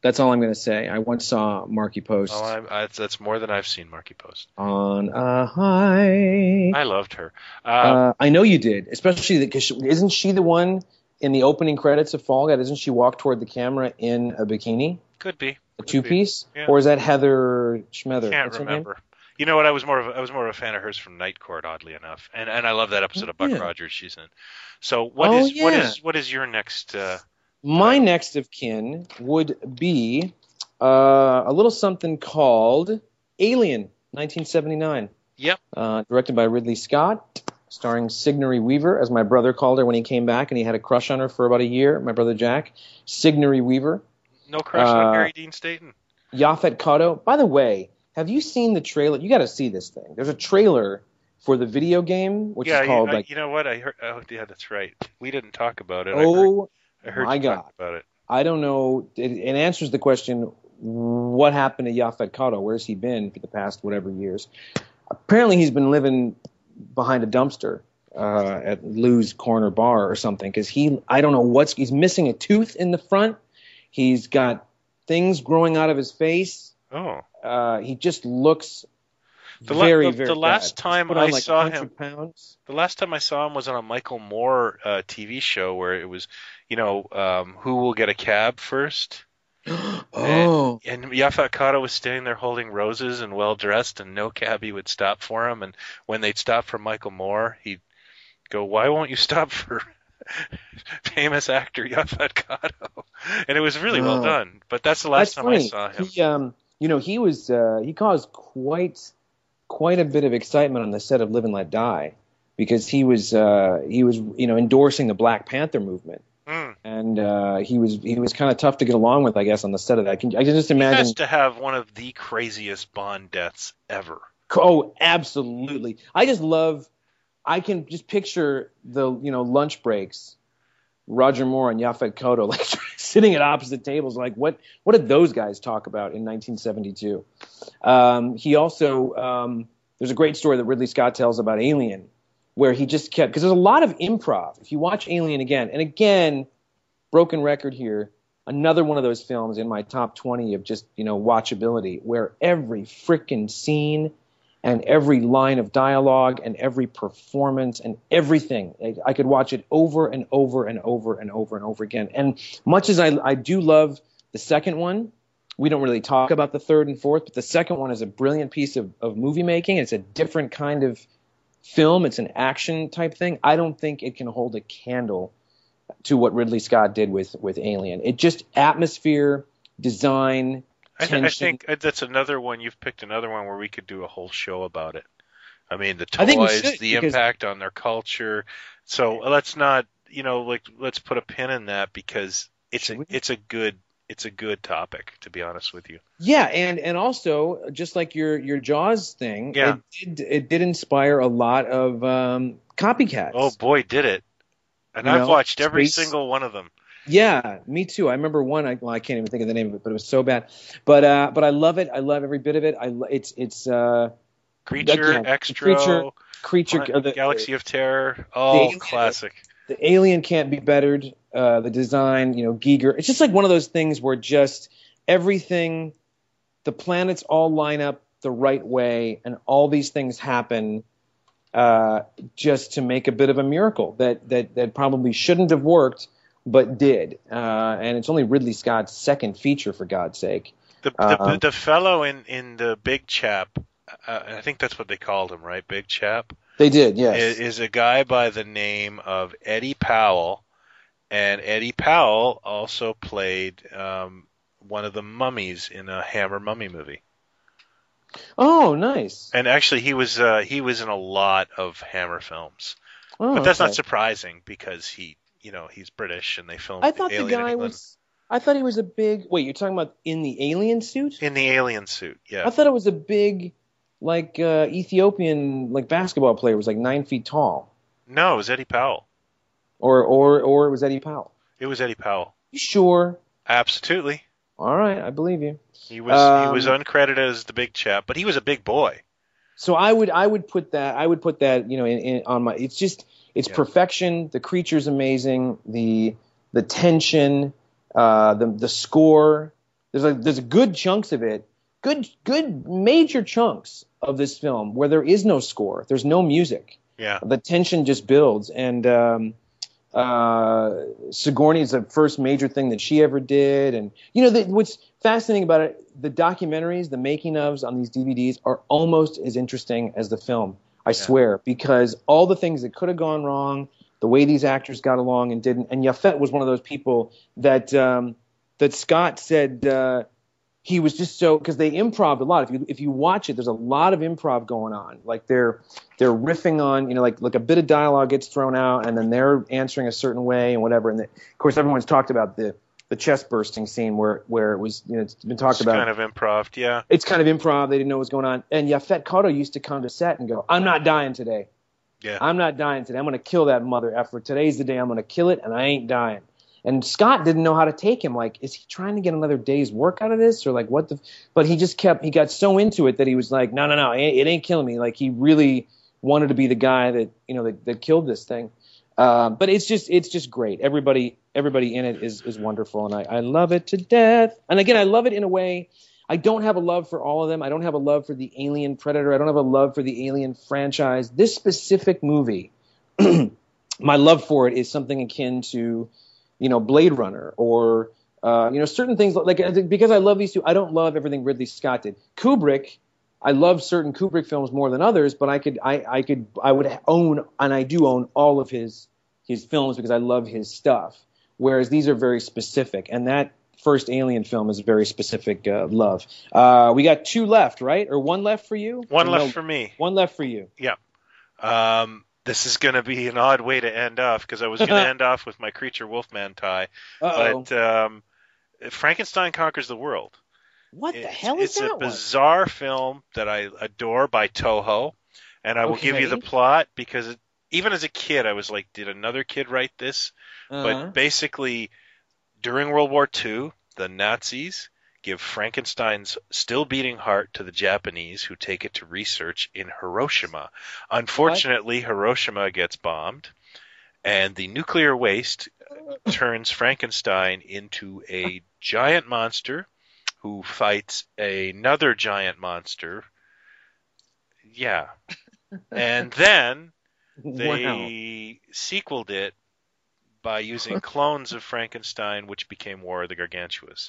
That's all I'm going to say. I once saw Marky Post Oh, I, I, that's more than I've seen Marky Post. on a high. I loved her. Um, Uh, I know you did, especially because isn't she the one in the opening credits of Fall Guy? Doesn't she walk toward the camera in a bikini, could be. a Could two be. piece, Yeah. or is that Heather Schmether? Can't What's her name? remember. You know what? I was more of a, I was more of a fan of hers from Night Court, oddly enough, and and I love that episode of Buck Yeah. Rogers she's in. So what Oh, is what yeah. is what is your next? Uh, My next of kin would be uh, a little something called Alien, nineteen seventy-nine. Yep. Uh, directed by Ridley Scott, starring Sigourney Weaver, as my brother called her when he came back and he had a crush on her for about a year, my brother Jack. Sigourney Weaver. No crush Uh, on Harry Dean Stanton. Yaphet Kotto. By the way, have you seen the trailer? You got to see this thing. There's a trailer for the video game, which Yeah, is called you, I- like, you know what? I heard. Oh, yeah, that's right. We didn't talk about it. I heard, oh I heard my you God. talk about it. I don't know. It, it answers the question, what happened to Yaphet Kotto? Where's he been for the past whatever years? Apparently he's been living behind a dumpster uh, at Lou's Corner Bar or something, because he, I don't know what's, he's missing a tooth in the front. He's got things growing out of his face. Oh, Uh, he just looks The la- very, the- very the last bad. time He's put on I like saw one hundred him- pounds. the last time I saw him was on a Michael Moore uh, T V show where it was, you know, um, who will get a cab first. Oh, And Yaphet Kotto was standing there holding roses and well dressed, and no cabbie would stop for him. And when they'd stop for Michael Moore, he'd go, "Why won't you stop for famous actor Yaphet Kotto?" And it was really well Oh. done. But that's the last that's time funny. I saw him. He, um, you know, he was uh, he caused quite quite a bit of excitement on the set of Live and Let Die, because he was uh, he was you know endorsing the Black Panther movement. Mm. And uh, he was he was kind of tough to get along with, I guess, on the set of that. I can, I can just He imagine. has to have one of the craziest Bond deaths ever. Oh, absolutely! I just love. I can just picture the you know lunch breaks, Roger Moore and Yaphet Kotto like sitting at opposite tables. Like, what what did those guys talk about in nineteen seventy-two? Um, he also um, there's a great story that Ridley Scott tells about Alien, where he just kept, because there's a lot of improv. If you watch Alien again, and again, broken record here, another one of those films in my top twenty of just, you know, watchability, where every freaking scene and every line of dialogue and every performance and everything, I, I could watch it over and over and over and over and over again. And much as I, I do love the second one, we don't really talk about the third and fourth, but the second one is a brilliant piece of, of movie making. It's a different kind of film. It's an action type thing. I don't think it can hold a candle to what Ridley Scott did with, with Alien. It just atmosphere, design, I, tension. I think that's another one. You've picked another one where we could do a whole show about it. I mean, the I think we toys, should, the because- impact on their culture. So let's not, you know, like let's put a pin in that, because it's a Should we? it's a good it's a good topic, to be honest with you. Yeah, and and also just like your your Jaws thing, Yeah. it did it did inspire a lot of um, copycats. Oh boy, did it! And You I've know, watched every space- single one of them. Yeah, me too. I remember one. I, well, I can't even think of the name of it, but it was so bad. But uh, but I love it. I love every bit of it. I lo- it's it's uh, Creature, Again, Extra, Creature, creature. Planet- uh, the, Galaxy of Terror, all Alien- classic. the alien can't be bettered. Uh, the design, you know, Giger. It's just like one of those things where just everything, the planets all line up the right way, and all these things happen uh, just to make a bit of a miracle that that that probably shouldn't have worked, but did. Uh, and it's only Ridley Scott's second feature, for God's sake. The the, Um, the fellow in in the Big Chap, uh, I think that's what they called him, right? Big Chap. They did, yes. is, is a guy by the name of Eddie Powell, and Eddie Powell also played um, one of the mummies in a Hammer mummy movie. Oh, nice. And actually, he was uh, he was in a lot of Hammer films, Oh, but that's okay. not surprising because he, you know, he's British and they filmed. I thought the Alien in guy England. was. I thought he was a big. Wait, you're talking about in the alien suit? in the alien suit. Yeah, I thought it was a big, like uh, Ethiopian, like basketball player. Was like nine feet tall, no, it was Eddie Powell. or or or it was Eddie Powell. It was Eddie Powell. You sure? Absolutely. All right, I believe you. He was he Um, was uncredited as the Big Chap, but he was a big boy. So I would I would put that I would put that you know in, in on my. It's just it's Yeah. perfection. The creature's amazing. The the tension, uh, the the score, There's like there's good chunks of it, good good major chunks of this film where there is no score, there's no music. Yeah. The tension just builds, and um, uh, Sigourney is the first major thing that she ever did, and you know the, what's fascinating about it, the documentaries, the making ofs on these D V Ds are almost as interesting as the film. I yeah. swear, because all the things that could have gone wrong, the way these actors got along and didn't, and Yafet was one of those people that. Um, that Scott said uh, he was just so, because they improv a lot. If you if you watch it, there's a lot of improv going on. Like they're they're riffing on, you know, like like a bit of dialogue gets thrown out, and then they're answering a certain way and whatever. And the, of course, everyone's talked about the the chest bursting scene where where it was, you know, it's been talked it's about. Kind of improv, yeah. It's kind of improv. They didn't know what was going on. And Yafet Koto used to come to set and go, "I'm not dying today. Yeah. I'm not dying today. I'm going to kill that mother effer. Today's the day I'm going to kill it, and I ain't dying." And Scott didn't know how to take him. Like, is he trying to get another day's work out of this, or like what the? But he just kept. He got so into it that he was like, no, no, no, it, it ain't killing me. Like he really wanted to be the guy that you know that, that killed this thing. Uh, but it's just it's just great. Everybody everybody in it is is wonderful, and I, I love it to death. And again, I love it in a way. I don't have a love for all of them. I don't have a love for the Alien Predator. I don't have a love for the Alien franchise. This specific movie, my love for it is something akin to. You know, Blade Runner, or uh, you know, certain things like because I love these two. I don't love everything Ridley Scott did. Kubrick, I love certain Kubrick films more than others, but I could, I, I could, I would own, and I do own all of his his films because I love his stuff. Whereas these are very specific, and that first Alien film is a very specific uh, love. Uh, we got two left, right, or one left for you? One or left no? for me. One left for you. Yeah. Um. This is going to be an odd way to end off because I was going to end off with my Creature Wolfman tie. Uh-oh. But um, Frankenstein Conquers the World. What the it's, hell is it's that a bizarre one? Film that I adore by Toho. And I will okay. give you the plot because it, even as a kid, I was like, did another kid write this? Uh-huh. But basically, during World War Two, the Nazis give Frankenstein's still beating heart to the Japanese who take it to research in Hiroshima. Unfortunately, what? Hiroshima gets bombed, and the nuclear waste turns Frankenstein into a giant monster who fights another giant monster. Yeah. And then they wow. sequeled it by using clones of Frankenstein, which became War of the Gargantuas.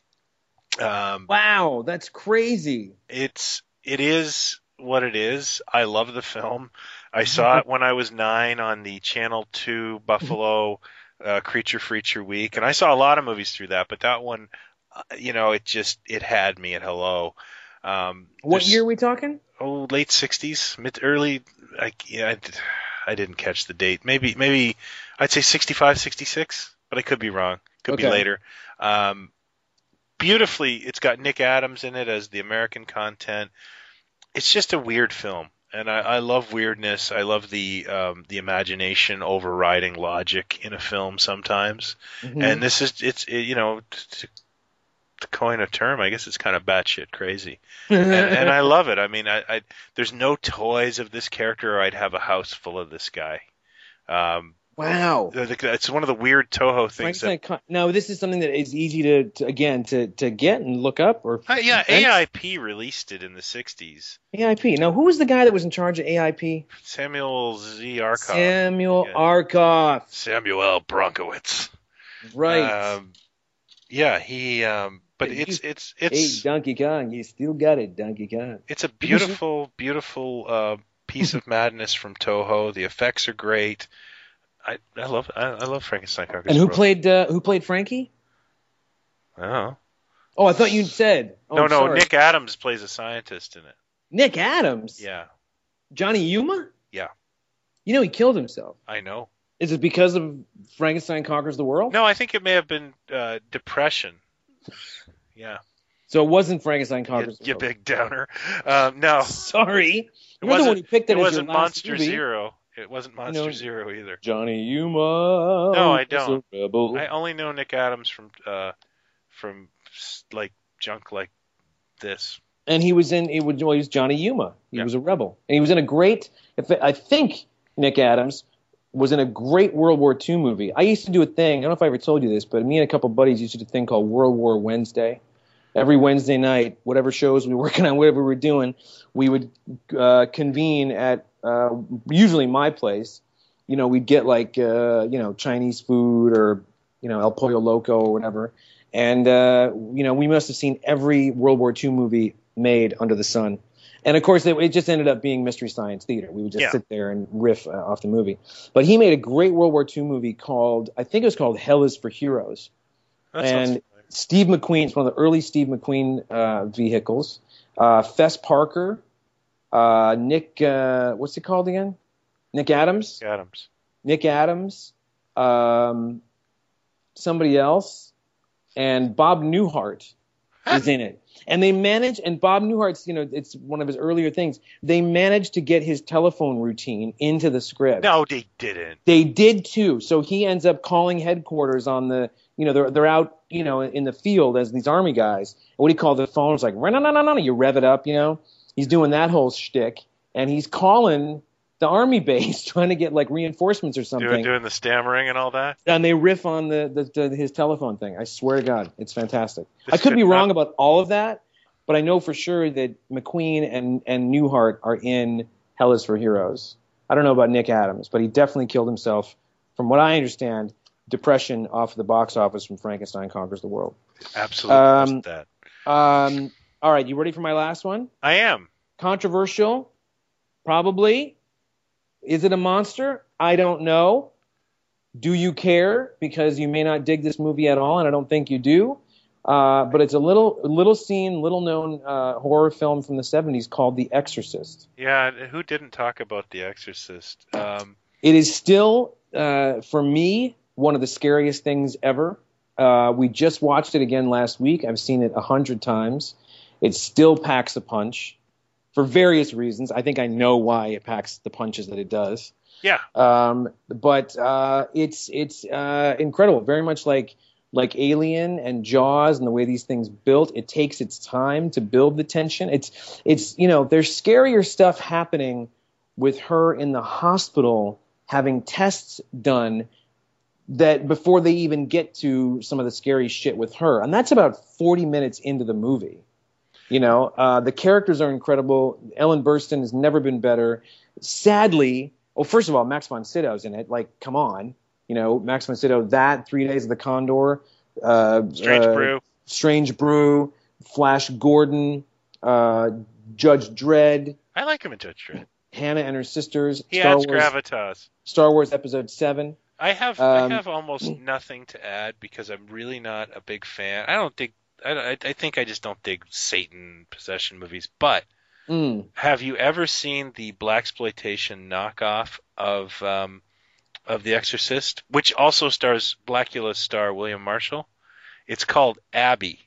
Um, wow, that's crazy. It's it is what it is. I love the film. I saw it when I was nine on the Channel Two Buffalo uh, Creature Feature Week, and I saw a lot of movies through that. But that one, uh, you know, it just it had me at hello. Um, what year are we talking? Oh, late sixties, mid early. I, yeah, I, I didn't catch the date. Maybe maybe I'd say sixty-five, sixty-six, but I could be wrong. Could okay. be later. Um, Beautifully, it's got Nick Adams in it as the American content. It's just a weird film, and I, I love weirdness. I love the um, the imagination overriding logic in a film sometimes. Mm-hmm. And this is it's it, you know to, to coin a term, I guess it's kind of batshit crazy, and, and I love it. I mean, I, I there's no toys of this character, or I'd have a house full of this guy. Um, Wow, it's one of the weird Toho things. That, now, this is something that is easy to, to again to, to get and look up, or uh, yeah, A I P released it in the sixties. A I P. Now, who was the guy that was in charge of A I P? Samuel Z. Arkoff. Samuel yeah. Arkoff. Samuel Bronkowitz. Right. Um, yeah, he. Um, but hey, it's it's it's. Hey, Donkey Kong, you still got it, Donkey Kong. It's a beautiful, beautiful uh, piece of madness from Toho. The effects are great. I, I love I, I love Frankenstein Conquers And who the World. played uh, who played Frankie? Oh. Oh, I thought you said. Oh, no, no, sorry. Nick Adams plays a scientist in it. Nick Adams? Yeah. Johnny Yuma? Yeah. You know he killed himself. I know. Is it because of Frankenstein Conquers the World? No, I think it may have been uh, depression. Yeah. So it wasn't Frankenstein Conquers you, the you World. big downer. Um, no. Sorry. You're the one who picked it It as wasn't your last Monster movie. Zero. It wasn't Monster you know, Zero either. Johnny Yuma. No, I don't. A rebel. I only know Nick Adams from uh, from like junk like this. And he was in. He was, well, he was Johnny Yuma. He yeah. was a rebel, and he was in a great. If I think Nick Adams was in a great World War Two movie. I used to do a thing. I don't know if I ever told you this, but me and a couple buddies used to do a thing called World War Wednesday, every Wednesday night, whatever shows we were working on, whatever we were doing, we would uh, convene at uh, usually my place. You know, we'd get like uh, you know Chinese food or you know El Pollo Loco or whatever, and uh, you know we must have seen every World War Two movie made under the sun. And of course, it, it just ended up being Mystery Science Theater. We would just Yeah. sit there and riff uh, off the movie. But he made a great World War Two movie called, I think it was called Hell is for Heroes. That sounds And familiar. Steve McQueen, it's one of the early Steve McQueen uh, vehicles. Uh, Fess Parker, uh, Nick, uh, what's he called again? Nick Adams. Adams. Nick Adams. Um, somebody else. And Bob Newhart is in it. And they managed, and Bob Newhart's, you know, it's one of his earlier things. They managed to get his telephone routine into the script. No, they didn't. They did too. So he ends up calling headquarters on the, you know, they're they're out, you know, in the field as these army guys. And what do you call the phone? It's like, no, no, no, no, you rev it up, you know. He's doing that whole shtick, and he's calling the army base trying to get like reinforcements or something. Doing, doing the stammering and all that. And they riff on the, the, the his telephone thing. I swear to God, it's fantastic. This I could be could wrong not- about all of that, but I know for sure that McQueen and, and Newhart are in Hell is for Heroes. I don't know about Nick Adams, but he definitely killed himself, from what I understand, depression off the box office from Frankenstein Conquers the World. Absolutely. Um, wasn't that. Um, all right, you ready for my last one? I am. Controversial? Probably. Is it a monster? I don't know. Do you care? Because you may not dig this movie at all, and I don't think you do. Uh, but it's a little little seen, little known uh, horror film from the seventies called The Exorcist. Yeah, who didn't talk about The Exorcist? Um, It is still, uh, for me, one of the scariest things ever. Uh, we just watched it again last week. I've seen it a hundred times. It still packs a punch for various reasons. I think I know why it packs the punches that it does. yeah. Um, but uh, it's it's uh, incredible. Very much like like Alien and Jaws and the way these things built. It takes its time to build the tension. It's it's you know there's scarier stuff happening with her in the hospital having tests done that before they even get to some of the scary shit with her, and that's about forty minutes into the movie. You know, uh, the characters are incredible. Ellen Burstyn has never been better. Sadly, well, first of all, Max von Sydow's in it. Like, come on. You know, Max von Sydow, that, Three Days of the Condor. Uh, Strange uh, Brew. Strange Brew. Flash Gordon. Uh, Judge Dredd. I like him in Judge Dredd. Hannah and her sisters. He Star adds Wars, gravitas. Star Wars Episode seven. I have Um, I have almost nothing to add because I'm really not a big fan. I don't think I, I, I think I just don't dig Satan possession movies. But Mm. have you ever seen the blaxploitation knockoff of um, of The Exorcist, which also stars Blackula star William Marshall? It's called Abby.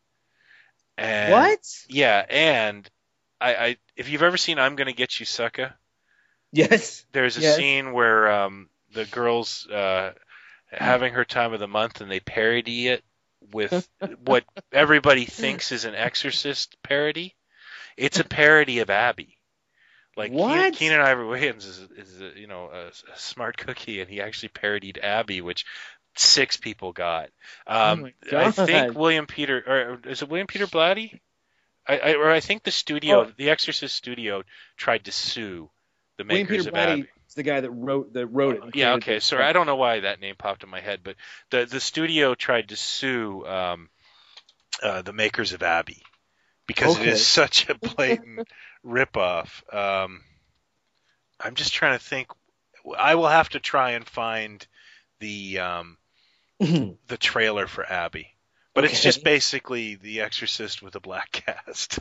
And, What? Yeah, and I, I if you've ever seen I'm Gonna Get You, Sucker, Yes. there's a Yes. scene where um, the girl's uh, having her time of the month, and they parody it with what everybody thinks is an Exorcist parody. It's a parody of Abby. Like What? Keenan Ivory Wayans is, is a, you know a, a smart cookie, and he actually parodied Abby, which six people got. Um, Oh my I God. think William Peter, or is it William Peter Blatty? I, I, or I think the studio, Oh. the Exorcist studio, tried to sue the William makers Peter of Blatty Abby. is the guy that wrote that wrote it. and Yeah, created okay. it. Sorry, I don't know why that name popped in my head, but the the studio tried to sue um, uh, the makers of Abby because Okay. it is such a blatant ripoff. Um, I'm just trying to think. I will have to try and find the um, the trailer for Abby, but it's Okay. just basically The Exorcist with a black cast.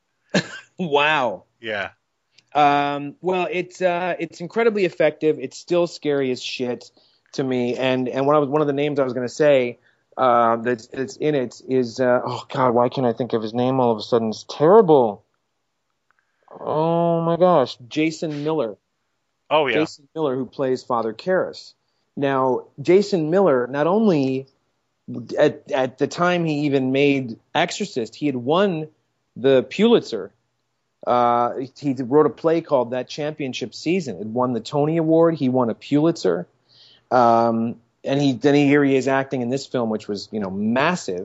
Wow. Yeah. Um, well, it's uh, it's incredibly effective. It's still scary as shit to me. And and one of one of the names I was going to say uh, that's that's in it is uh, oh god, why can't I think of his name all of a sudden? It's terrible. Oh my gosh, Jason Miller. Oh yeah. Jason Miller, who plays Father Karras. Now, Jason Miller, not only at at the time he even made Exorcist, he had won the Pulitzer. Uh, he wrote a play called That Championship Season. It won the Tony Award. He won a Pulitzer. Um, and he then he, here he is acting in this film, which was you know massive.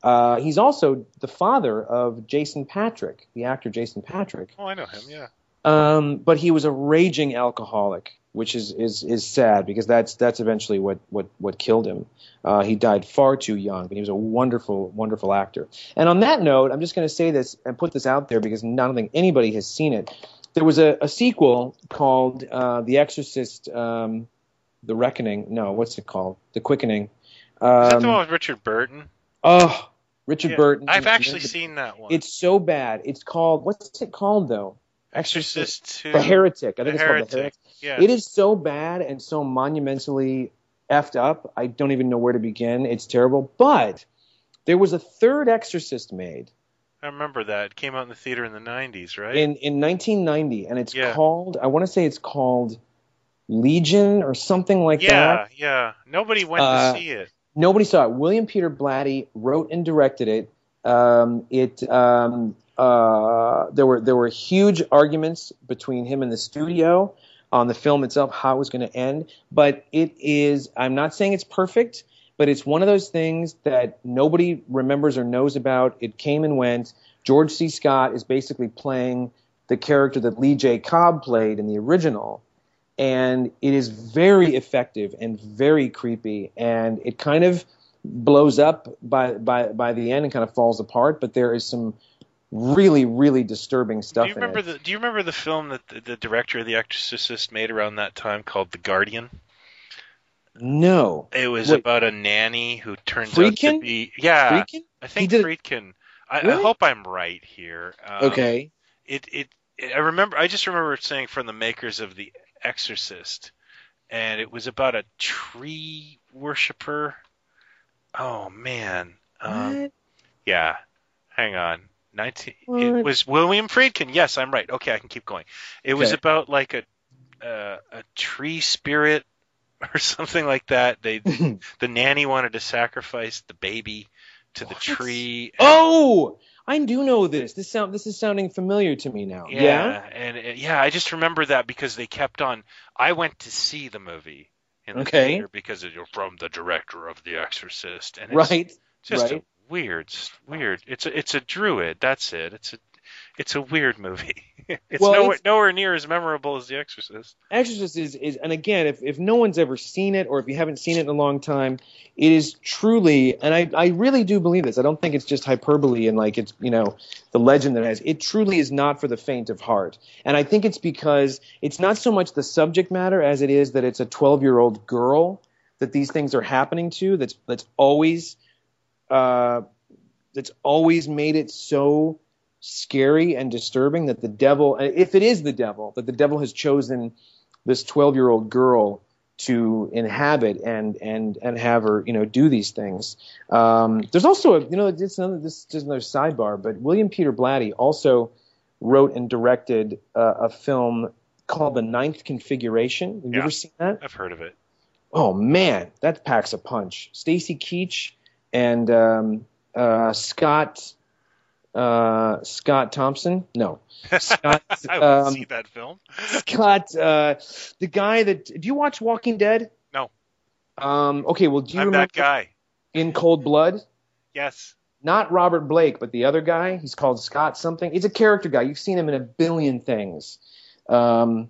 Uh, he's also the father of Jason Patric, the actor Jason Patric. Oh, I know him. Yeah. Um, but he was a raging alcoholic, which is, is, is sad because that's that's eventually what what, what killed him. Uh, he died far too young, but he was a wonderful, wonderful actor. And on that note, I'm just going to say this and put this out there because I don't think anybody has seen it. There was a, a sequel called uh, The Exorcist, um, The Reckoning. No, what's it called? The Quickening. Um, Is that the one with Richard Burton? Oh, Richard Yeah, Burton. I've actually seen that one. It's so bad. It's called, what's it called though? Exorcist two. The Heretic. I think The it's Heretic. called The Heretic. Yeah. It is so bad and so monumentally effed up. I don't even know where to begin. It's terrible. But there was a third Exorcist made I remember that. It came out in the theater in the nineties, right? in, in nineteen ninety, and it's Yeah. called, I want to say it's called Legion or something like yeah, that. yeah. Nobody went Uh, to see it. Nobody saw it. William Peter Blatty wrote and directed it. Um, it um, uh, there were there were huge arguments between him and the studio on the film itself, how it was going to end. But it is. I'm not saying it's perfect, but it's one of those things that nobody remembers or knows about. It came and went. George C. Scott is basically playing the character that Lee J. Cobb played in the original. And it is very effective and very creepy, and it kind of blows up by by by the end and kind of falls apart. But there is some really really disturbing stuff Do you in remember it. the Do you remember the film that the, the director of The Exorcist made around that time called The Guardian? No, It was Wait. about a nanny who turns out Friedkin? to be yeah. Friedkin? I think He did- Friedkin. I, I Really? hope I'm right here. Um, Okay, It, it it I remember. I just remember it saying from the makers of The Exorcist, and it was about a tree worshiper. Oh man. Um, what? Yeah. Hang on. nineteen What? It was William Friedkin. Yes, I'm right. Okay, I can keep going. It was Okay. about like a uh, a tree spirit or something like that. They the nanny wanted to sacrifice the baby to the What? tree. and- Oh, I do know this. This sound this is sounding familiar to me now. yeah, Yeah. and uh, yeah, I just remember that because they kept on. I went to see the movie in the Okay. theater because you're from the director of The Exorcist, and it's Right. just right. a weird, weird. It's a it's a druid. That's it. It's a it's a weird movie. It's Well, nowhere, it's- nowhere near as memorable as The Exorcist. Exorcist is, is and again, if, if no one's ever seen it or if you haven't seen it in a long time, it is truly, and I, I really do believe this. I don't think it's just hyperbole and like it's, you know, the legend that it has. It truly is not for the faint of heart. And I think it's because it's not so much the subject matter as it is that it's a twelve-year-old girl that these things are happening to that's that's always uh, that's always made it so scary and disturbing that the devil, if it is the devil, that the devil has chosen this twelve-year-old girl to inhabit and and and have her, you know, do these things. Um, there's also, a, you know, this another this is just another sidebar, but William Peter Blatty also wrote and directed uh, a film called The Ninth Configuration. Have you Yeah. ever seen that? I've heard of it. Oh man, that packs a punch. Stacy Keach and um, uh, Scott. Uh, Scott Thompson? No. Scott, I would um, see that film. Scott, uh, the guy that, do you watch Walking Dead? No. Um, okay, well, do you I'm remember that guy. In Cold Blood? Yes. Not Robert Blake, but the other guy. He's called Scott something. He's a character guy. You've seen him in a billion things. Um,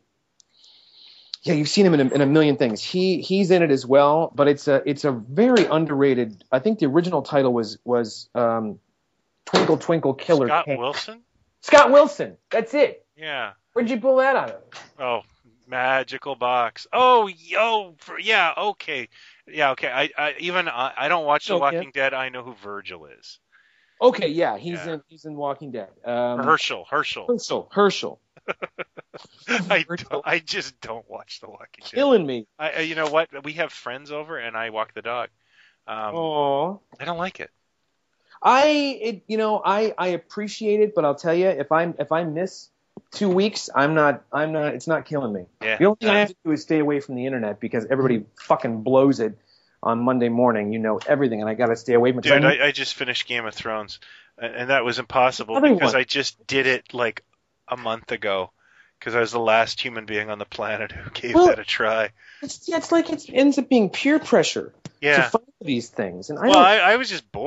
yeah, you've seen him in a, in a million things. He he's in it as well, but it's a it's a very underrated. I think the original title was was um, Twinkle Twinkle Killer Scott Cake. Wilson? Scott Wilson. That's it. Yeah. Where'd you pull that out of? Oh, Magical Box. Oh, yo, for, yeah, okay. Yeah, okay. I, I even I, I don't watch The Okay. Walking Dead. I know who Virgil is. Okay, yeah, he's Yeah. in he's in Walking Dead. Um, Herschel. Herschel. Herschel. Herschel. I, Virgil. don't, I just don't watch The Walking Dead. Killing me. I, I- you know what? We have friends over, and I walk the dog. Um, Aw. I don't like it. I, it, you know, I, I appreciate it, but I'll tell you, if I if I miss two weeks, I'm not, I'm not, it's not killing me. Yeah. The only thing I Uh, have to do is stay away from the internet because everybody fucking blows it on Monday morning. You know everything, and I got to stay away from it. 'cause Dude, I know- I, I just finished Game of Thrones, and, and that was impossible Another because one. I just did it like a month ago because I was the last human being on the planet who gave Well, that a try. it's, yeah, it's like it ends up being peer pressure to Yeah. follow these things, and I Well, don't. I, I was just bored.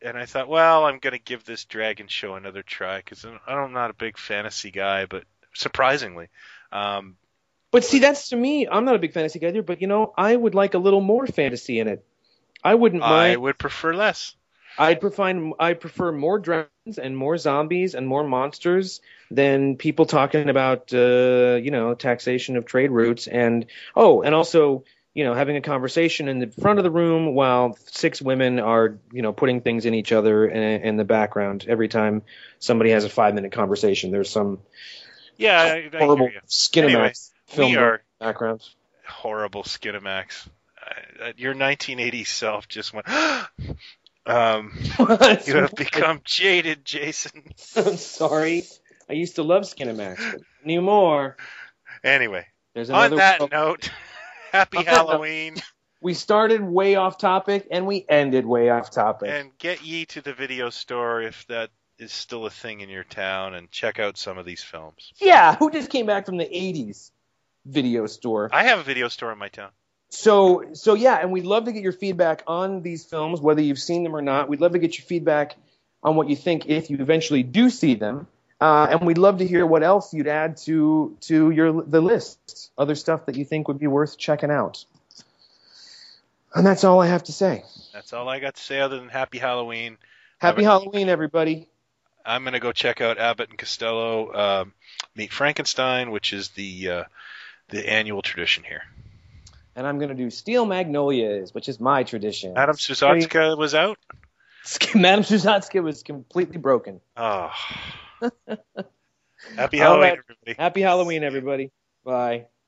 and I thought, well, I'm going to give this Dragon show another try because I'm not a big fantasy guy, but surprisingly. Um, but see, that's to me, I'm not a big fantasy guy either, but, you know, I would like a little more fantasy in it. I wouldn't mind. I would prefer less. I'd prefer, I prefer more dragons and more zombies and more monsters than people talking about, uh, you know, taxation of trade routes. And, oh, and also, you know, having a conversation in the front of the room while six women are, you know, putting things in each other in, in the background. Every time somebody has a five-minute conversation, there's some yeah, I, I horrible hear you. Skinamax Anyway, film we are background. Horrible Skinamax. Uh, your nineteen eighties self just went... Um, you have become jaded, Jason. I'm sorry. I used to love Skinamax, but anymore. Anyway, There's on that film. note, happy On that Halloween. note, we started way off topic and we ended way off topic. And get ye to the video store if that is still a thing in your town and check out some of these films. Yeah, who just came back from the eighties video store? I have a video store in my town. So, so yeah, and we'd love to get your feedback on these films, whether you've seen them or not. We'd love to get your feedback on what you think if you eventually do see them, uh, and we'd love to hear what else you'd add to to your the list, other stuff that you think would be worth checking out. And that's all I have to say. That's all I got to say other than happy Halloween. Happy Halloween, everybody. I'm going to go check out Abbott and Costello um, Meet Frankenstein, which is the uh, the annual tradition here. And I'm going to do Steel Magnolias, which is my tradition. Madame Suzatska was out? Madame Suzatska was completely broken. Oh. Happy Halloween, right. everybody. Happy Halloween, everybody. Bye.